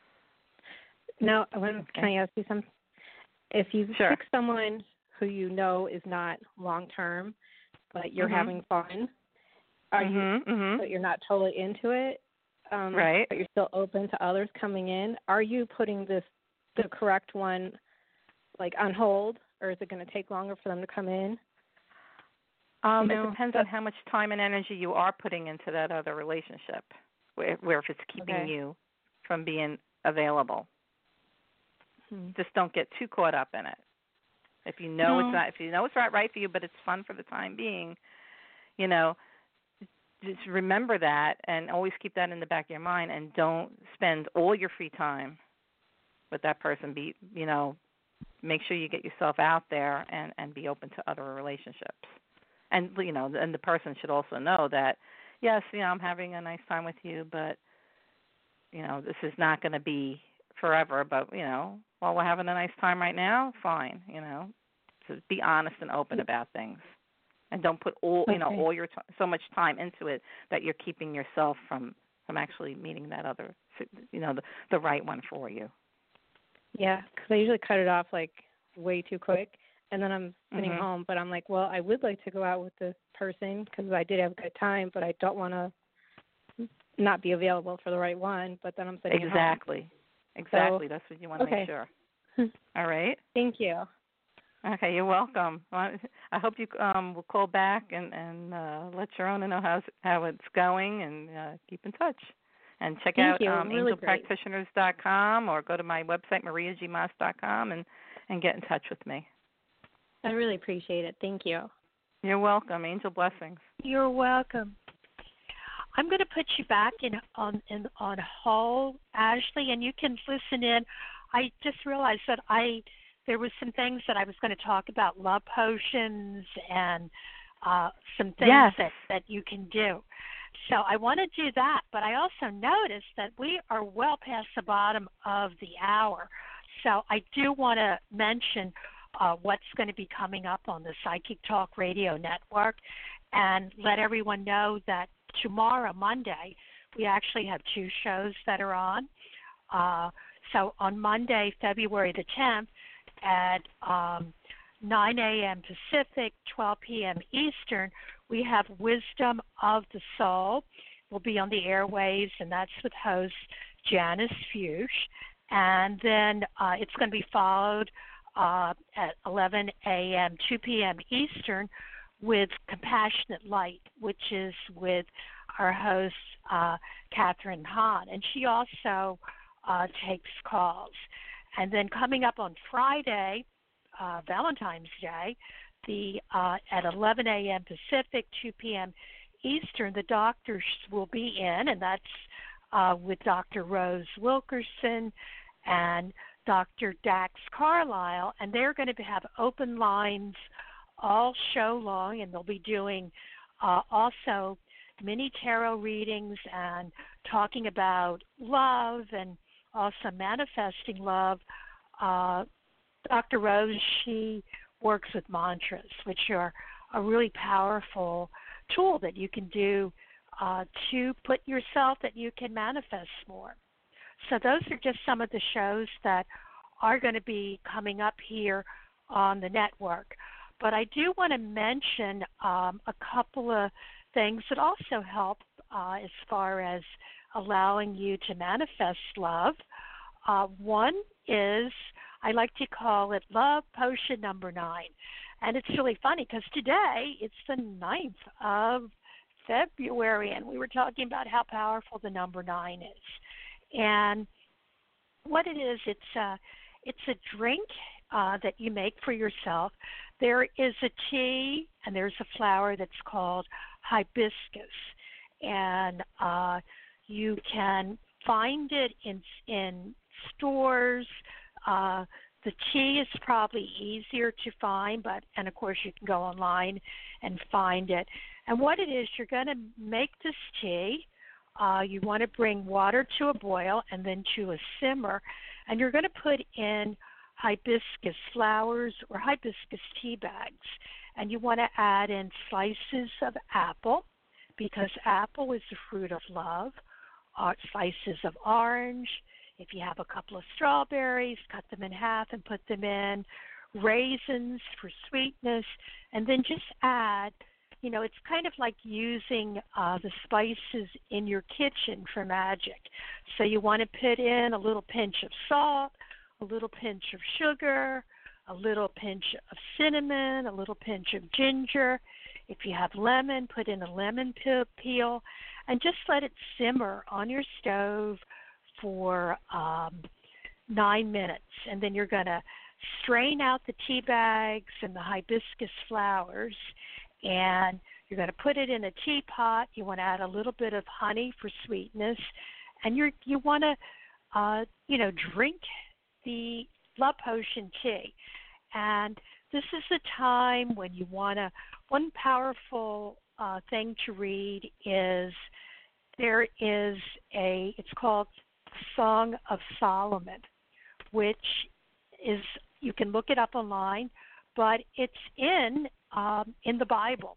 Now, when, can I ask you something? If you sure. pick someone who you know is not long term, but you're mm-hmm. having fun, are mm-hmm, you? Mm-hmm. But you're not totally into it, um, right? But you're still open to others coming in. Are you putting this the correct one like on hold, or is it going to take longer for them to come in? Um, it depends on how much time and energy you are putting into that other relationship, where, where if it's keeping okay. you from being available. Just don't get too caught up in it. If you know no. it's not, if you know it's not right for you, but it's fun for the time being, you know, just remember that and always keep that in the back of your mind. And don't spend all your free time with that person. Be, you know, make sure you get yourself out there and, and be open to other relationships. And you know, and the person should also know that, yes, you know, I'm having a nice time with you, but you know, this is not going to be forever, but, you know, while we're having a nice time right now, fine, you know. So be honest and open about things. And don't put all, okay. you know, all your t- so much time into it that you're keeping yourself from, from actually meeting that other, you know, the, the right one for you. Yeah, because I usually cut it off, like, way too quick. And then I'm sitting mm-hmm. home, but I'm like, well, I would like to go out with this person because I did have a good time, but I don't want to not be available for the right one. But then I'm sitting Exactly. at home. Exactly. So, That's what you want to okay. make sure. All right. Thank you. Okay, you're welcome. Well, I hope you um, will call back and, and uh, let Sharona know how's, how it's going, and uh, keep in touch. And check Thank out um, really angel practitioners dot com or go to my website, maria g mas dot com, and, and get in touch with me. I really appreciate it. Thank you. You're welcome. Angel blessings. You're welcome. I'm going to put you back in on in, on hold, Ashley, and you can listen in. I just realized that I there was some things that I was going to talk about, love potions and uh, some things yes. that, that you can do. So I want to do that, but I also noticed that we are well past the bottom of the hour. So I do want to mention uh, what's going to be coming up on the Psychic Talk Radio Network and let everyone know that tomorrow, Monday, we actually have two shows that are on. Uh, so on Monday, February the tenth, at um, nine a.m. Pacific, twelve p.m. Eastern, we have Wisdom of the Soul. We'll be on the airwaves, and that's with host Janice Fuchs. And then uh, it's going to be followed uh, at eleven a.m., two p.m. Eastern with Compassionate Light, which is with our host, uh, Catherine Hahn. And she also uh, takes calls. And then coming up on Friday, uh, Valentine's Day, the uh, at eleven a.m. Pacific, two p.m. Eastern, the doctors will be in, and that's uh, with Doctor Rose Wilkerson and Doctor Dax Carlisle, and they're going to have open lines all show long, and they'll be doing uh, also mini tarot readings and talking about love and also manifesting love, uh, Doctor Rose, she works with mantras, which are a really powerful tool that you can do uh, to put yourself that you can manifest more. So those are just some of the shows that are going to be coming up here on the network. But I do want to mention um, a couple of things that also help uh, as far as allowing you to manifest love. Uh, one is, I like to call it Love Potion Number Nine. And it's really funny because today it's the ninth of February, and we were talking about how powerful the number nine is. And what it is, it's a, it's a drink uh, that you make for yourself. There is a tea, and there's a flower that's called hibiscus. And uh, you can find it in in stores. Uh, the tea is probably easier to find, but and of course you can go online and find it. And what it is, you're going to make this tea. Uh, you want to bring water to a boil and then to a simmer, and you're going to put in hibiscus flowers or hibiscus tea bags. And you want to add in slices of apple, because apple is the fruit of love, uh, slices of orange. If you have a couple of strawberries, cut them in half and put them in, raisins for sweetness, and then just add, you know, it's kind of like using uh, the spices in your kitchen for magic. So you want to put in a little pinch of salt, a little pinch of sugar, a little pinch of cinnamon, a little pinch of ginger. If you have lemon, put in a lemon peel, and just let it simmer on your stove for um, nine minutes. And then you're going to strain out the tea bags and the hibiscus flowers, and you're going to put it in a teapot. You want to add a little bit of honey for sweetness, and you're you want to, uh, you know, drink the Love Potion tea. And this is the time when you want to, one powerful uh, thing to read is there is a, it's called Song of Solomon, which is, you can look it up online, but it's in um, in the Bible,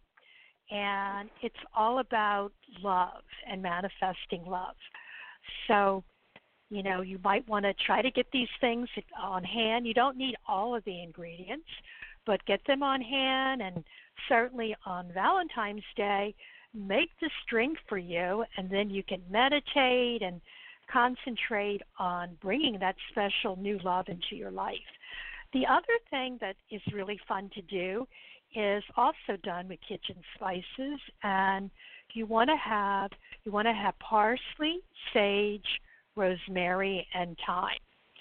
and it's all about love and manifesting love. So, you know, you might want to try to get these things on hand. You don't need all of the ingredients, but get them on hand, and certainly on Valentine's Day, make this drink for you, and then you can meditate and concentrate on bringing that special new love into your life. The other thing that is really fun to do is also done with kitchen spices, and you want to have you want to have parsley, sage, rosemary, and thyme.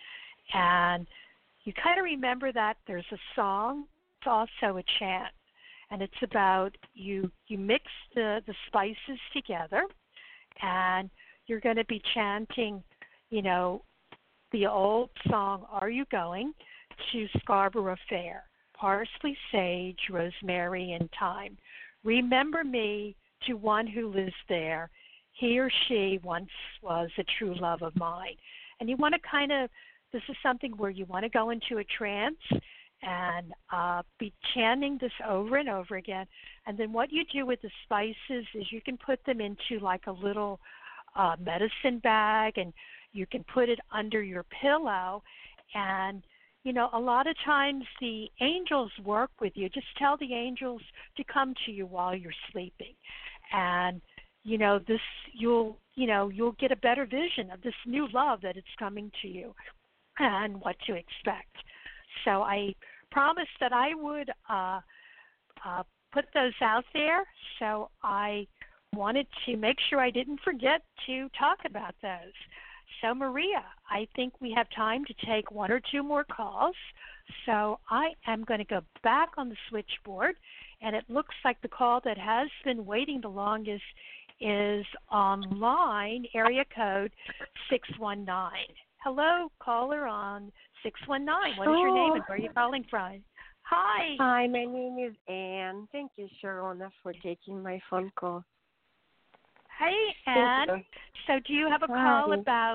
And you kind of remember that there's a song, it's also a chant, and it's about you you mix the, the spices together, and you're going to be chanting, you know, the old song, Are You Going to Scarborough Fair? Parsley, sage, rosemary, and thyme. Remember me to one who lives there. He or she once was a true love of mine. And you want to kind of, this is something where you want to go into a trance and uh, be chanting this over and over again. And then what you do with the spices is you can put them into like a little uh, medicine bag, and you can put it under your pillow. And, you know, a lot of times the angels work with you. Just tell the angels to come to you while you're sleeping. And, you know, this, you'll, you know, you'll get a better vision of this new love that it's coming to you and what to expect. So I promised that I would uh, uh, put those out there. So I wanted to make sure I didn't forget to talk about those. So, Maria, I think we have time to take one or two more calls. So I am going to go back on the switchboard, and it looks like the call that has been waiting the longest is online, area code six one nine. Hello, caller on six one nine. What is your name and where are you calling from? Hi. Hi, my name is Anne. Thank you, Sharona, for taking my phone call. Hey, Anne. So do you have a call Hi. about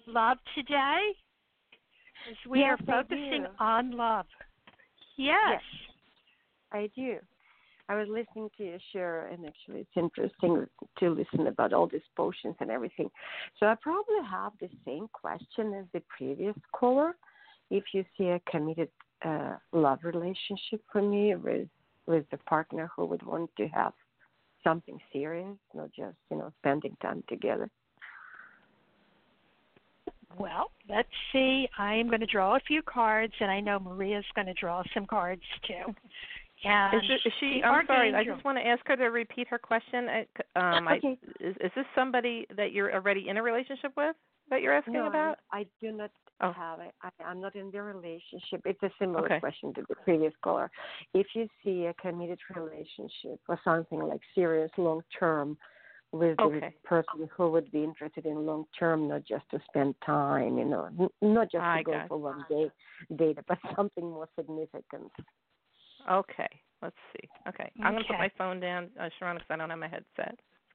love today? As we Yes, are focusing I do. on love. Yes. Yes, I do. I was listening to your show, and actually, it's interesting to listen about all these potions and everything. So I probably have the same question as the previous caller. If you see a committed uh, love relationship for me with with the partner who would want to have something serious, not just you know spending time together. Well, let's see. I am going to draw a few cards, and I know Maria's going to draw some cards too. And Is, it, is she? the I'm sorry. I Archangel. just want to ask her to repeat her question. I- Um, I, Okay. is, is this somebody that you're already in a relationship with that you're asking No, about? I, I do not Oh. have it. I, I'm not in the relationship. It's a similar Okay. question to the previous caller. If you see a committed relationship or something like serious long term with Okay. the person who would be interested in long term, not just to spend time, you know, n- not just I to go got for one day date, but something more significant. Okay. Let's see. Okay. I'm going to put Okay. my phone down, uh, Sharon, because I don't have my headset.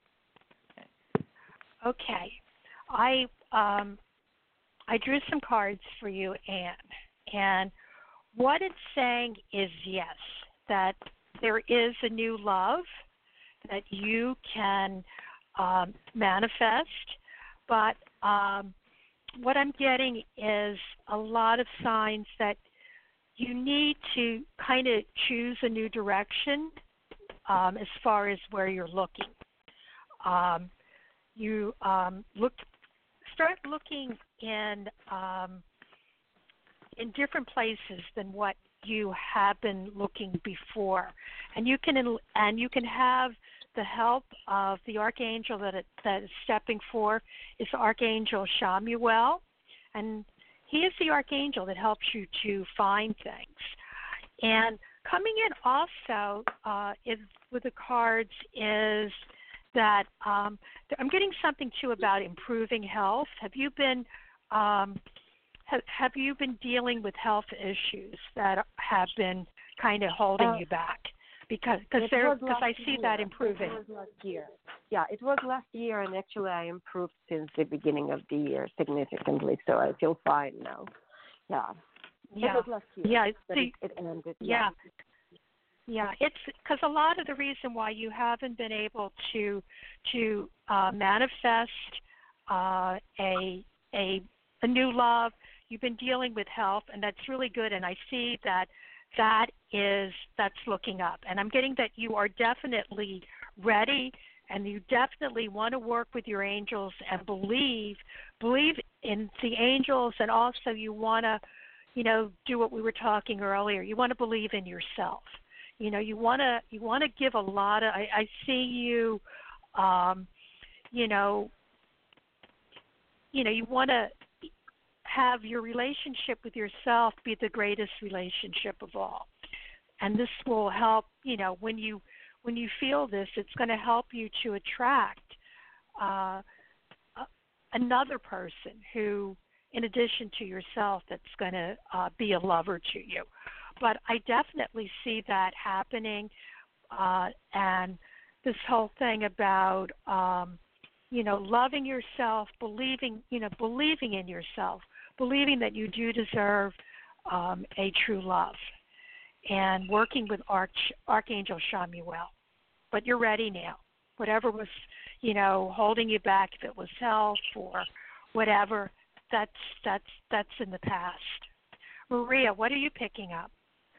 Okay. I um I drew some cards for you, Anne, and what it's saying is yes, that there is a new love that you can um, manifest, but um, what I'm getting is a lot of signs that you need to kind of choose a new direction um, as far as where you're looking. Um, you um, look, start looking in um, in different places than what you have been looking before, and you can and you can have the help of the archangel that it, that is stepping forth is Archangel Chamuel, and he is the archangel that helps you to find things. And coming in also uh, is with the cards is that um, I'm getting something too about improving health. Have you been um, have, have you been dealing with health issues that have been kind of holding Uh, you back? Because cause It there was because I last see year. that improving. It was last year. Yeah, it was last year, and actually I improved since the beginning of the year significantly, so I feel fine now. Yeah. Yeah. It was last year. Yeah. But See, it, it ended. yeah. Yeah, it's because a lot of the reason why you haven't been able to to uh, manifest uh, a a a new love. You've been dealing with health, and that's really good. And I see that that is that's looking up. And I'm getting that you are definitely ready, and you definitely want to work with your angels and believe believe in the angels, and also you want to, you know, do what we were talking earlier. You want to believe in yourself. You know, you want to you want to give a lot of. I, I see you, um, you know, you know, you want to have your relationship with yourself be the greatest relationship of all, and this will help. You know, when you when you feel this, it's going to help you to attract uh, a, another person who, in addition to yourself, that's going to uh, be a lover to you. But I definitely see that happening, uh, and this whole thing about, um, you know, loving yourself, believing, you know, believing in yourself, believing that you do deserve um, a true love, and working with Arch, Archangel Chamuel. But you're ready now. Whatever was, you know, holding you back, if it was health or whatever, that's that's that's in the past. Maria, what are you picking up?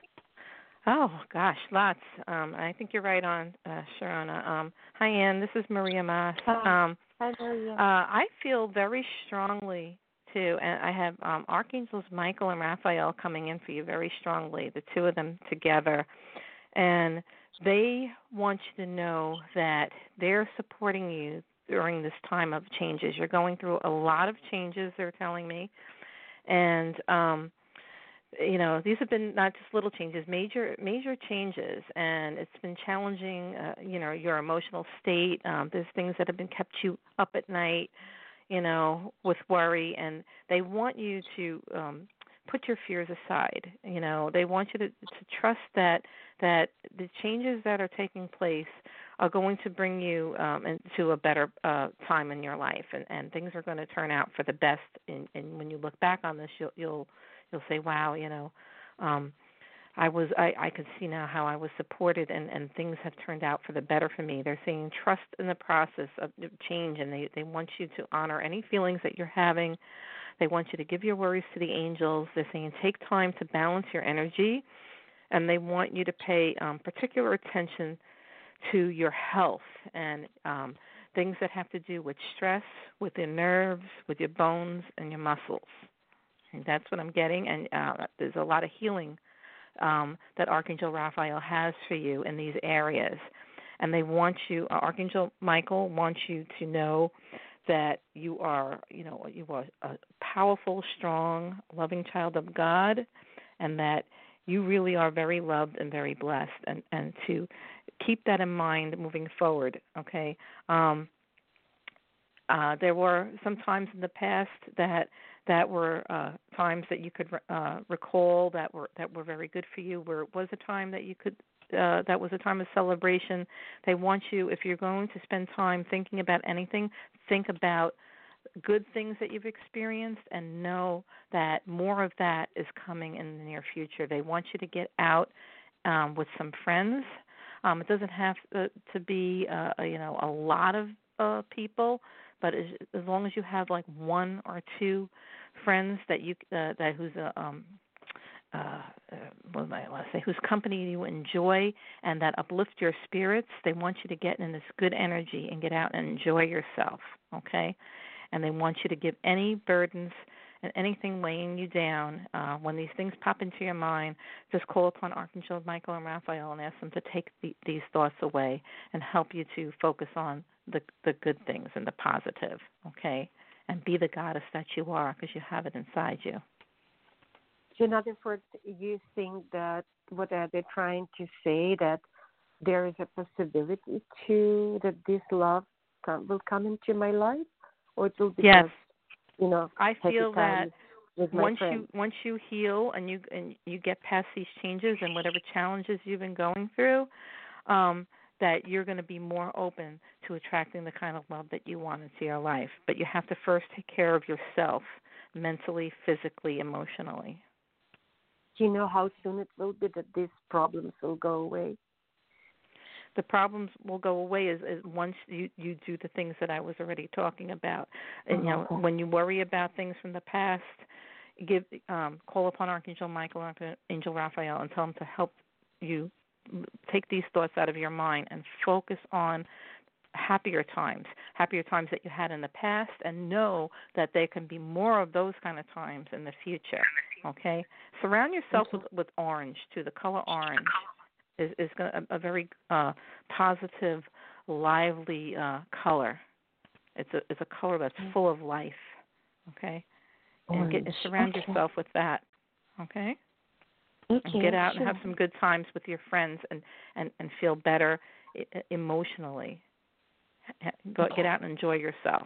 Oh gosh, lots. Um, I think you're right on, uh, Sharona. Um, hi, Ann. This is Maria Maas. Um, Hi, Maria. uh, I feel very strongly too, and I have um, Archangels Michael and Raphael coming in for you very strongly. The two of them together, and they want you to know that they're supporting you during this time of changes. You're going through a lot of changes. They're telling me, and um, you know, these have been not just little changes, major major changes, and it's been challenging, uh, you know, your emotional state. Um, there's things that have been kept you up at night, you know, with worry, and they want you to um, put your fears aside. You know, they want you to, to trust that that the changes that are taking place are going to bring you um, into a better uh, time in your life, and, and things are going to turn out for the best. And, and when you look back on this, you'll you'll you'll say, "Wow, you know, um, I was I, I could see now how I was supported, and, and things have turned out for the better for me." They're saying trust in the process of change, and they, they want you to honor any feelings that you're having. They want you to give your worries to the angels. They're saying take time to balance your energy, and they want you to pay um, particular attention to your health and um, things that have to do with stress, with your nerves, with your bones, and your muscles. And that's what I'm getting, and uh, there's a lot of healing um, that Archangel Raphael has for you in these areas. And they want you, uh, Archangel Michael wants you to know that you are, you know, you are a powerful, strong, loving child of God, and that you really are very loved and very blessed, and, and to keep that in mind moving forward, okay? Um, uh, there were some times in the past that that were uh, times that you could uh, recall that were that were very good for you, where it was a time that you could Uh, that was a time of celebration. They want you, if you're going to spend time thinking about anything, think about good things that you've experienced and know that more of that is coming in the near future. They want you to get out um, with some friends. Um, it doesn't have to, to be, uh, you know, a lot of uh, people, but as, as long as you have like one or two friends that you uh, that who's a um, Uh, uh, what am I want to say? Whose company you enjoy and that uplift your spirits. They want you to get in this good energy and get out and enjoy yourself, okay? And they want you to give any burdens and anything weighing you down. Uh, when these things pop into your mind, just call upon Archangel Michael and Raphael and ask them to take the, these thoughts away and help you to focus on the the good things and the positive, okay? And be the goddess that you are, because you have it inside you. So in other words, you think that what are they trying to say, that there is a possibility to that this love come, will come into my life, or it will be yes. just, you know, I feel that with my once friends. you once you heal and you and you get past these changes and whatever challenges you've been going through, um, that you're going to be more open to attracting the kind of love that you want into your life. But you have to first take care of yourself mentally, physically, emotionally. Do you know how soon it will be that these problems will go away? The problems will go away is, is once you, you do the things that I was already talking about. And, you know, Okay. when you worry about things from the past, give um, call upon Archangel Michael, Archangel Raphael, and tell them to help you take these thoughts out of your mind and focus on happier times, happier times that you had in the past, and know that there can be more of those kind of times in the future, okay? Surround yourself with, with orange, too. The color orange is, is a, a very uh, positive, lively uh, color. It's a, it's a color that's full of life, okay? And get, surround okay. yourself with that, okay? Okay, And get out sure. and have some good times with your friends and, and, and feel better emotionally. Go okay. get out and enjoy yourself.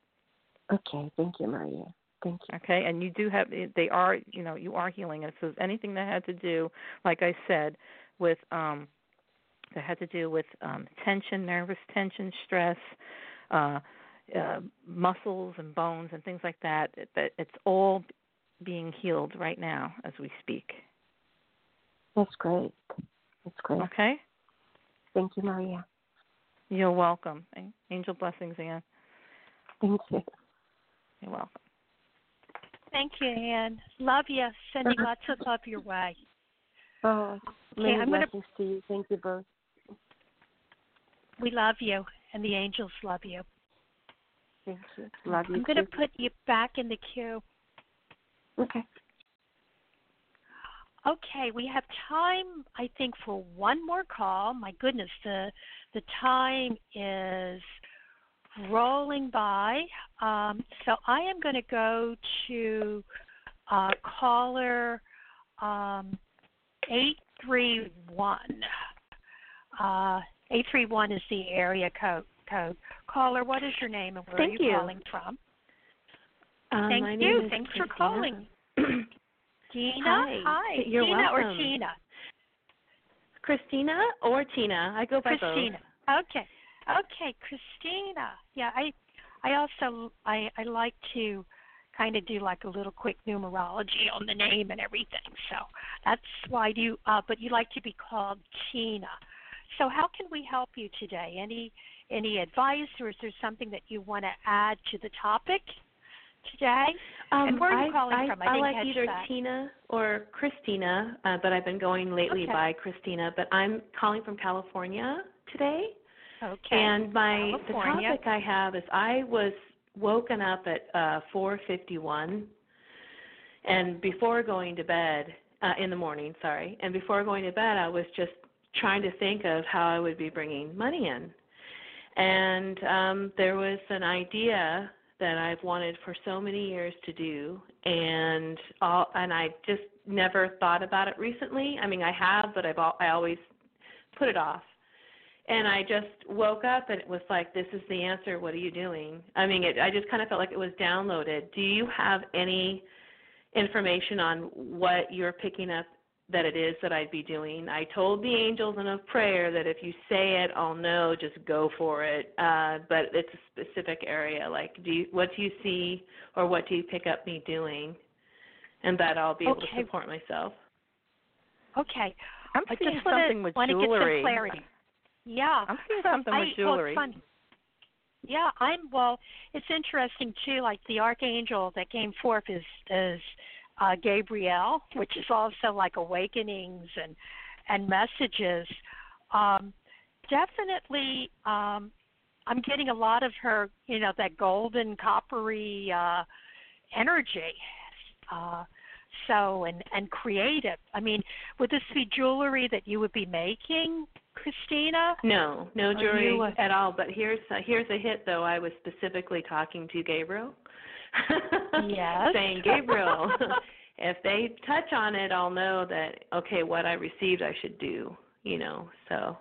Okay, thank you, Maria. Thank you. Okay, and you do have, they are, you know, you are healing. And if there's anything that had to do, like I said, with, um, that had to do with um, tension, nervous tension, stress, uh, uh, muscles and bones and things like that, it, that it's all being healed right now as we speak. That's great. That's great. Okay? Thank you, Maria. You're welcome. Angel blessings, Ann. Thank you. You're welcome. Thank you, Ann. Love you. Sending lots of love your way. Oh, Okay, many I'm gonna, blessings to you. Thank you both. we love you, and the angels love you. Thank you. Love you I'm going to too. put you back in the queue. Okay. Okay, we have time, I think, for one more call. My goodness, the the time is rolling by. Um, so I am going to go to uh, caller um, eight three one. Uh, eight three one is the area code. code. Caller, what is your name and where Thank are you, you. calling from? Um, Thank my you. name is Thanks Christina. for calling. Christina. Hi. Hi. You're Tina welcome. or Tina? Christina or Tina. I go by Christina. both. Okay. Okay, Christina. Yeah, I I also I, I like to kind of do like a little quick numerology on the name and everything. So that's why you uh but you like to be called Tina. So how can we help you today? Any any advice, or is there something that you want to add to the topic today? Um, and where are you I, calling I, from? I, I didn't like catch either that. Tina or Christina, uh, but I've been going lately Okay. by Christina. But I'm calling from California today. Okay. And my California. the topic I have is I was woken up at uh, four fifty-one, and before going to bed uh, in the morning, sorry, and before going to bed, I was just trying to think of how I would be bringing money in. And um, there was an idea that I've wanted for so many years to do, and all, and I just never thought about it recently. I mean, I have, but I've al- I always put it off. And I just woke up and it was like, this is the answer. What are you doing? I mean, it, I just kind of felt like it was downloaded. Do you have any information on what you're picking up that it is that I'd be doing? I told the angels in a prayer that if you say it, I'll know, just go for it. Uh, but it's a specific area. Like, do you, what do you see or what do you pick up me doing? And that I'll be able Okay. to support myself. Okay. I'm I seeing just wanna, something with wanna jewelry. get some clarity. Yeah. I'm seeing something I, with jewelry. Well, it's funny. Yeah, I'm well. It's interesting too. Like the archangel that came forth is is uh, Gabriel, which is also like awakenings and and messages. Um, definitely, um, I'm getting a lot of her. You know, that golden coppery uh, energy. Uh, so and and creative. I mean, would this be jewelry that you would be making, Christina? No, no Are jewelry you, uh, at all. But here's uh, here's a hit, though. I was specifically talking to Gabriel, Yes. saying, Gabriel, if they touch on it, I'll know that okay, what I received, I should do. You know, so.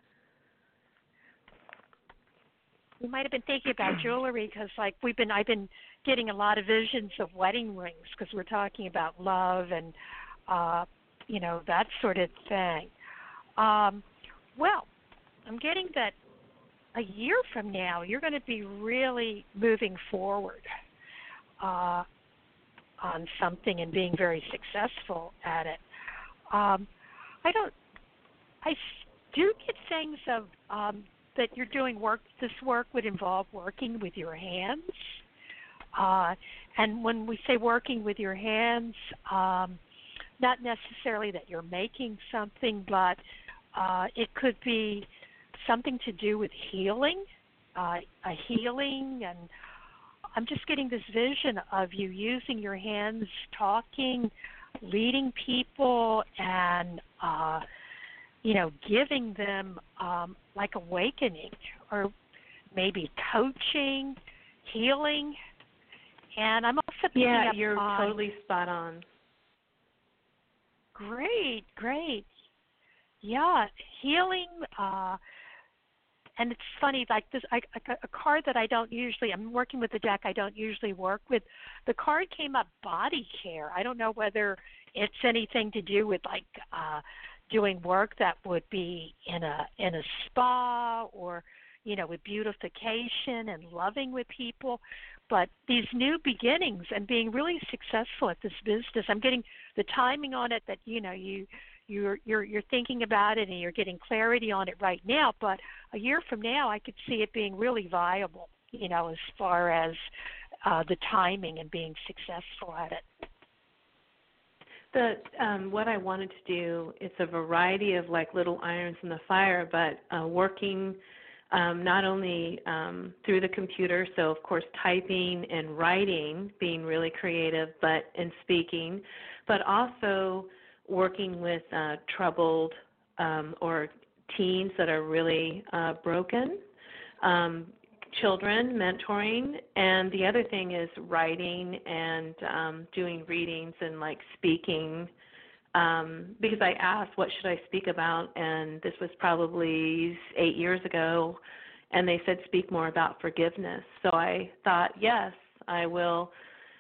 We might have been thinking about jewelry because, like, we've been I've been getting a lot of visions of wedding rings because we're talking about love and, uh, you know, that sort of thing. Um, well, I'm getting that a year from now you're going to be really moving forward uh, on something and being very successful at it. Um, I don't. I do get things of um, that you're doing work. This work would involve working with your hands. Uh, and when we say working with your hands, um, not necessarily that you're making something, but uh, it could be something to do with healing, uh, a healing. And I'm just getting this vision of you using your hands, talking, leading people, and uh, you know, giving them um, like awakening or maybe coaching, healing. And I'm also picking Yeah, up you're on, totally spot on. Great, great. Yeah, healing. Uh, and it's funny, like this, I, a card that I don't usually, I'm working with the deck I don't usually work with. The card came up body care. I don't know whether it's anything to do with like uh, doing work that would be in a in a spa or, you know, with beautification and loving with people. But these new beginnings and being really successful at this business, I'm getting the timing on it that, you know, you, you're, you're, you're thinking about it and you're getting clarity on it right now. But a year from now, I could see it being really viable, you know, as far as uh, the timing and being successful at it. The um, what I wanted to do, it's a variety of like little irons in the fire, but uh, working um, not only um, through the computer, so of course typing and writing, being really creative, but in speaking, but also working with uh, troubled um, or teens that are really uh, broken, um, children, mentoring, and the other thing is writing and um, doing readings and like speaking, um, because I asked what should I speak about, and this was probably eight years ago, and they said speak more about forgiveness. So I thought, yes, I will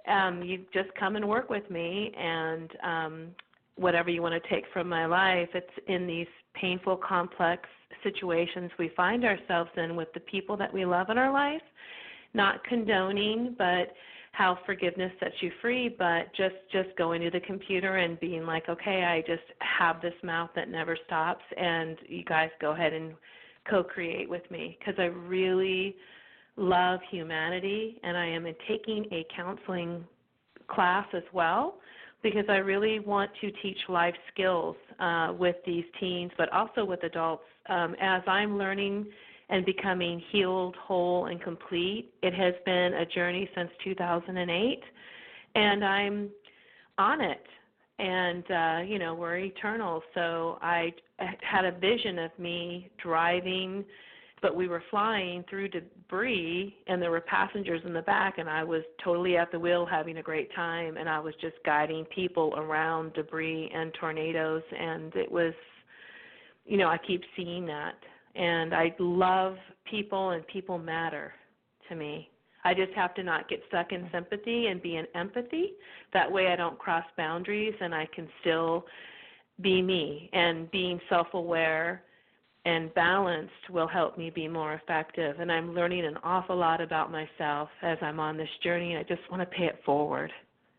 um, you just come and work with me, and um, whatever you want to take from my life, it's in these painful, complex situations we find ourselves in with the people that we love in our life, not condoning, but how forgiveness sets you free, but just, just going to the computer and being like, okay, I just have this mouth that never stops, and you guys go ahead and co-create with me, because I really love humanity, and I am taking a counseling class as well, because I really want to teach life skills uh, with these teens, but also with adults. Um, as I'm learning and becoming healed, whole, and complete, it has been a journey since two thousand eight, and I'm on it. And, uh, you know, we're eternal. So I had a vision of me driving, but we were flying through debris, and there were passengers in the back, and I was totally at the wheel having a great time, and I was just guiding people around debris and tornadoes, and it was, you know, I keep seeing that. And I love people, and people matter to me. I just have to not get stuck in sympathy and be in empathy. That way I don't cross boundaries, and I can still be me. And being self-aware and balanced will help me be more effective. And I'm learning an awful lot about myself as I'm on this journey, and I just want to pay it forward.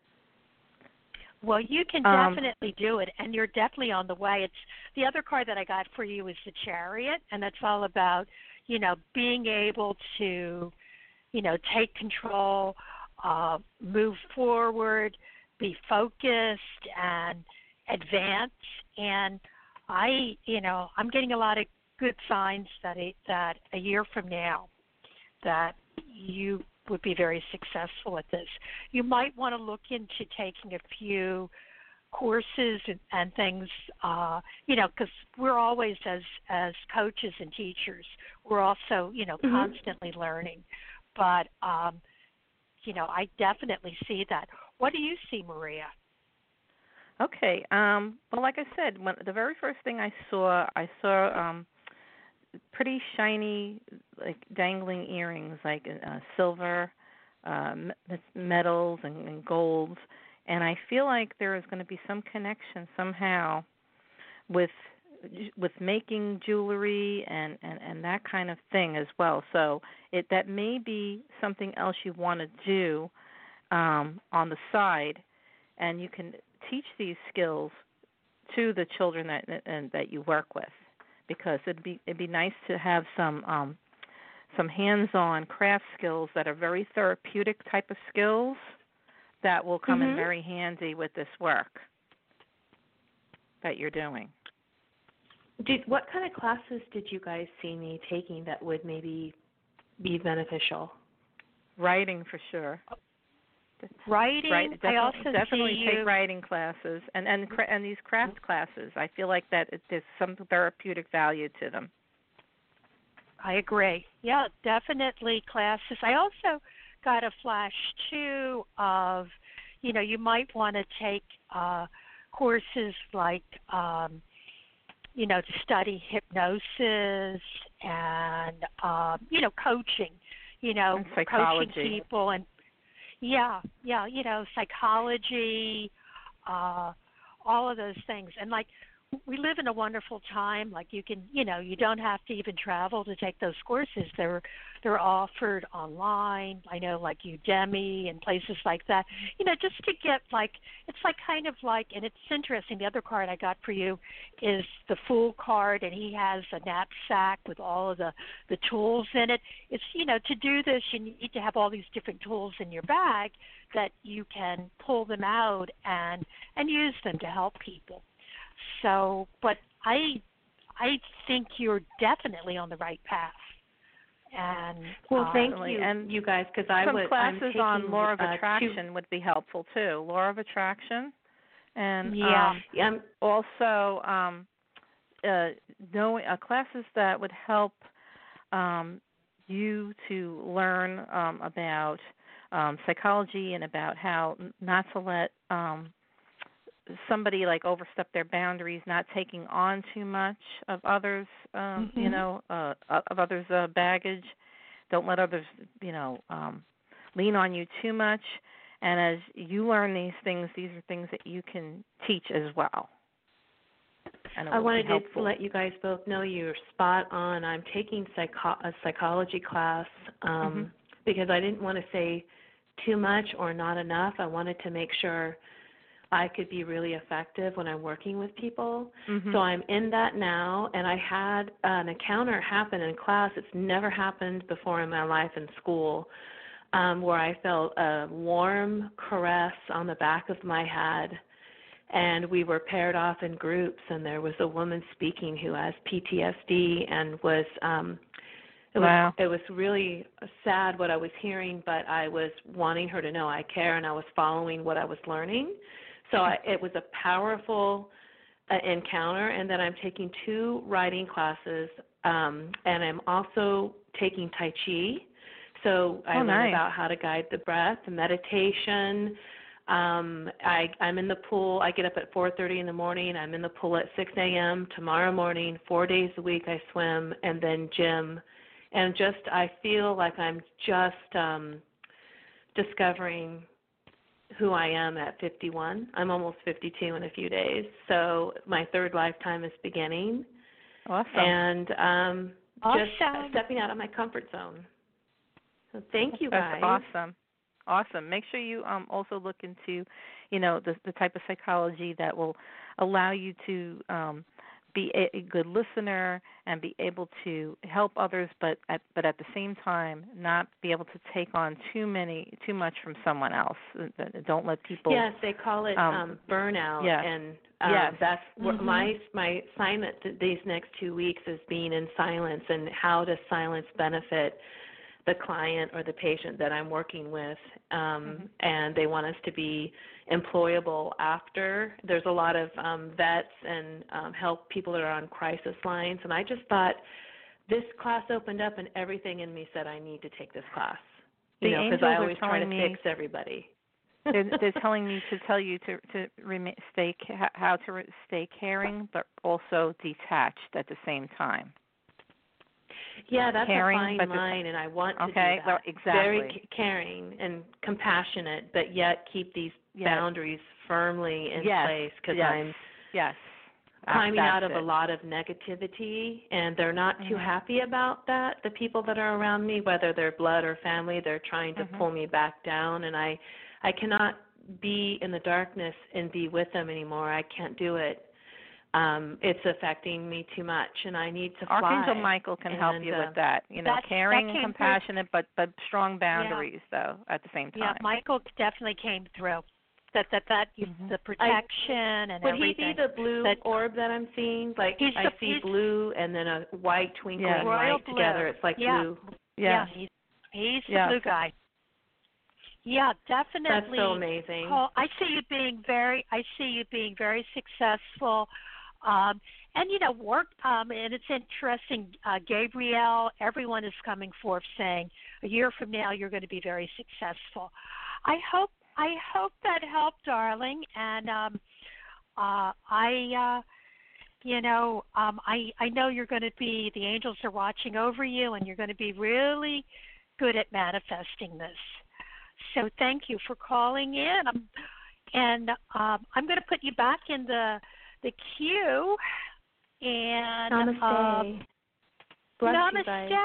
Well, you can Um, definitely do it, and you're definitely on the way. It's the other card that I got for you is the Chariot, and that's all about, you know, being able to, you know, take control, uh, move forward, be focused, and advance. And I, you know, I'm getting a lot of good signs that it, that a year from now, that you would be very successful at this. You might want to look into taking a few courses and, and things, uh, you know, because we're always, as as coaches and teachers, we're also, you know, Mm-hmm. constantly learning. But, um, you know, I definitely see that. What do you see, Maria? Okay. Um, well, like I said, when, the very first thing I saw, I saw um, pretty shiny, like dangling earrings, like uh, silver, uh, metals, and, and golds. And I feel like there is going to be some connection somehow with with making jewelry and, and, and that kind of thing as well. So it that may be something else you want to do um, on the side, and you can teach these skills to the children that and, that you work with, because it'd be it'd be nice to have some um, some hands-on craft skills that are very therapeutic type of skills that will come Mm-hmm. in very handy with this work that you're doing. Did, what kind of classes did you guys see me taking that would maybe be beneficial? Writing for sure. Writing. Right. Definitely, I also definitely see take you. writing classes and and cra- and these craft classes. I feel like that it, there's some therapeutic value to them. I agree. Yeah, definitely classes. I also got a flash too of, you know, you might want to take uh, courses like, um, you know, to study hypnosis and, um, you know, coaching, you know, And psychology. coaching people and, yeah, yeah, you know, psychology, uh, all of those things. And like, we live in a wonderful time. Like you can, you know, you don't have to even travel to take those courses. They're they're offered online. I know, like Udemy and places like that. You know, just to get like, it's like kind of like, and it's interesting. The other card I got for you is the Fool card, and he has a knapsack with all of the the tools in it. It's, you know, to do this, you need to have all these different tools in your bag that you can pull them out and and use them to help people. So, but I, I think you're definitely on the right path. And Well, uh, thank Definitely. you, And you guys, because I some would. classes I'm taking, on law of uh, attraction two, would be helpful too. Law of attraction, and Yeah. um, um, also um, uh, knowing uh, classes that would help um, you to learn um, about um, psychology and about how not to let um, somebody like overstep their boundaries, not taking on too much of others, um, Mm-hmm. you know, uh, of others' uh, baggage. Don't let others, you know, um, lean on you too much, And as you learn these things, these are things that you can teach as well. And I wanted to let you guys both know you're spot on. I'm taking psycho- a psychology class um, mm-hmm. because I didn't want to say too much or not enough. I wanted to make sure I could be really effective when I'm working with people. Mm-hmm. So I'm in that now, and I had an encounter happen in class. It's never happened before in my life in school, um, where I felt a warm caress on the back of my head. And we were paired off in groups, and there was a woman speaking who has P T S D and was um, it wow. was it was really sad what I was hearing, but I was wanting her to know I care, and I was following what I was learning. So I, it was a powerful uh, encounter. And then I'm taking two writing classes, um, and I'm also taking Tai Chi. So I oh, learn nice. about how to guide the breath, meditation. Um, I, I'm in the pool. I get up at four thirty in the morning. I'm in the pool at six a.m. tomorrow morning. Four days a week I swim, and then gym. And just I feel like I'm just um, discovering who I am at fifty-one. I'm almost fifty-two in a few days. So my third lifetime is beginning. Awesome. And um, awesome. just stepping out of my comfort zone. So thank you guys. That's awesome. Awesome. Make sure you um, also look into, you know, the, the type of psychology that will allow you to um, be a, a good listener and be able to help others, but at, but at the same time not be able to take on too many, too much from someone else. Don't let people. Yes, they call it um, um, burnout, yeah. and um, yes. that's mm-hmm. my my assignment these next two weeks is being in silence and how does silence benefit the client or the patient that I'm working with, um, mm-hmm. and they want us to be employable after. There's a lot of um, vets and um, help people that are on crisis lines, and I just thought this class opened up and everything in me said I need to take this class, you the know, because I always try to me, fix everybody. they're, they're telling me to tell you to, to remain, stay, how to stay caring, but also detached at the same time. Yeah, that's caring, a fine line, and I want to okay, do that. Well, exactly. Very c- caring and compassionate, but yet keep these yes. boundaries firmly in yes. place because yes. I'm yes. climbing that's out of it. a lot of negativity, and they're not mm-hmm. too happy about that. The people that are around me, whether they're blood or family, they're trying to mm-hmm. pull me back down, and I, I cannot be in the darkness and be with them anymore. I can't do it. Um, it's affecting me too much, and I need to fly. Archangel Michael can and, help you uh, with that. You know, caring and compassionate, but but strong boundaries yeah. though at the same time. Yeah, Michael definitely came through. That that that mm-hmm. the protection I, and would everything. Would he be the blue that, orb that I'm seeing? Like he's I the, see blue and then a white twinkling yeah. light blue. together. It's like yeah. blue. Yeah, yeah he's he's the yeah. blue guy. Yeah, definitely. That's so amazing. Paul, I see you being very. I see you being very successful. Um, and, you know, work, um, and it's interesting, uh, Gabrielle, everyone is coming forth saying a year from now you're going to be very successful. I hope I hope that helped, darling. And um, uh, I, uh, you know, um, I, I know you're going to be, the angels are watching over you, and you're going to be really good at manifesting this. So thank you for calling in. Um, and um, I'm going to put you back in the the queue, and namaste. Um, Bless namaste. You guys.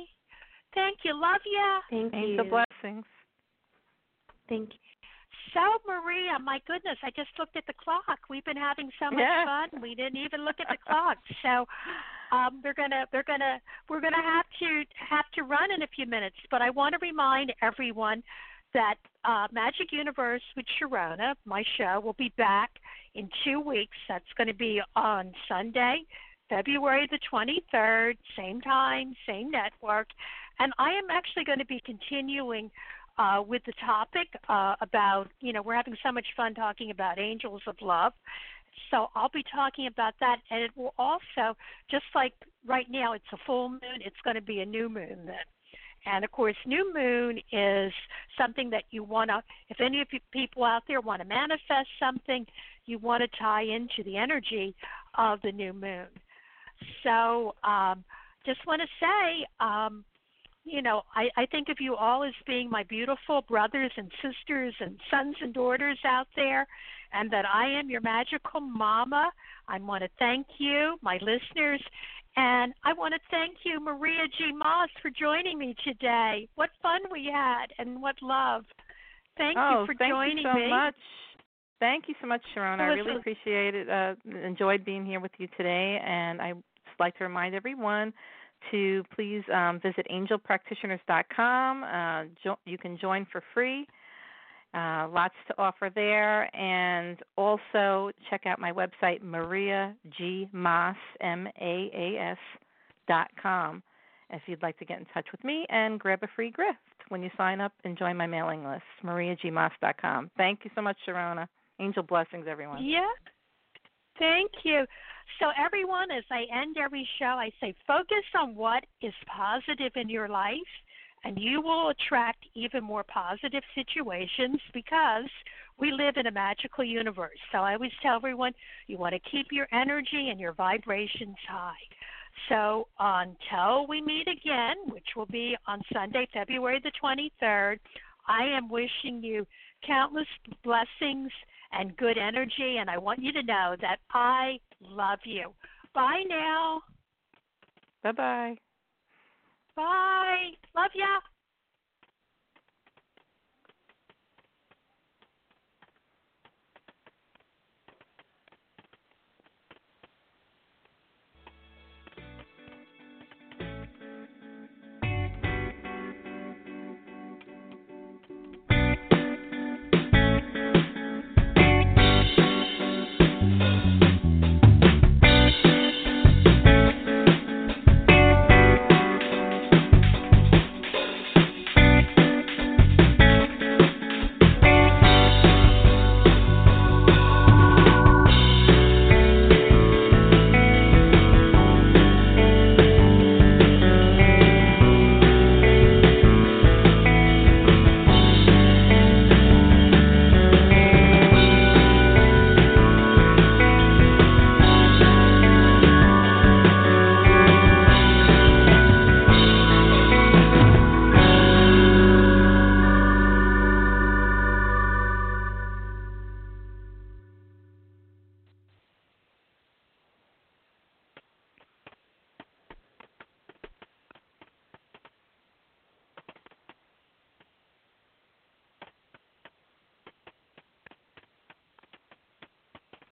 Thank you. Love ya. Thank Thank you. The blessings. Thank you. So Maria, my goodness, I just looked at the clock. We've been having so much yeah. fun. We didn't even look at the clock. So um, they're gonna, they're gonna, we're gonna have to have to run in a few minutes. But I want to remind everyone that uh, Magic Universe with Sharona, my show, will be back in two weeks. That's going to be on Sunday, February the twenty-third, same time, same network. And I am actually going to be continuing uh, with the topic uh, about, you know, we're having so much fun talking about angels of love. So I'll be talking about that. And it will also, just like right now it's a full moon, it's going to be a new moon then. And, of course, new moon is something that you want to, if any of you people out there want to manifest something, you want to tie into the energy of the new moon. So um, just want to say, um, you know, I, I think of you all as being my beautiful brothers and sisters and sons and daughters out there, and that I am your magical mama. I want to thank you, my listeners, and I want to thank you, Maria G. Moss, for joining me today. What fun we had, and what love. Thank oh, you for thank joining you so me. much. Thank you so much, Sharona. I really a- appreciate it. Uh, enjoyed being here with you today, and I'd just like to remind everyone to please um, visit angel practitioners dot com. Uh, jo- you can join for free. Uh, lots to offer there, and also check out my website, Maria G. Moss, M A A S, dot com, if you'd like to get in touch with me and grab a free gift when you sign up and join my mailing list, Maria G Moss dot com. Thank you so much, Sharona. Angel blessings, everyone. Yeah. Thank you. So, everyone, as I end every show, I say focus on what is positive in your life, and you will attract even more positive situations because we live in a magical universe. So, I always tell everyone you want to keep your energy and your vibrations high. So, until we meet again, which will be on Sunday, February the twenty-third, I am wishing you countless blessings and good energy, and I want you to know that I love you. Bye now. Bye-bye. Bye. Love ya.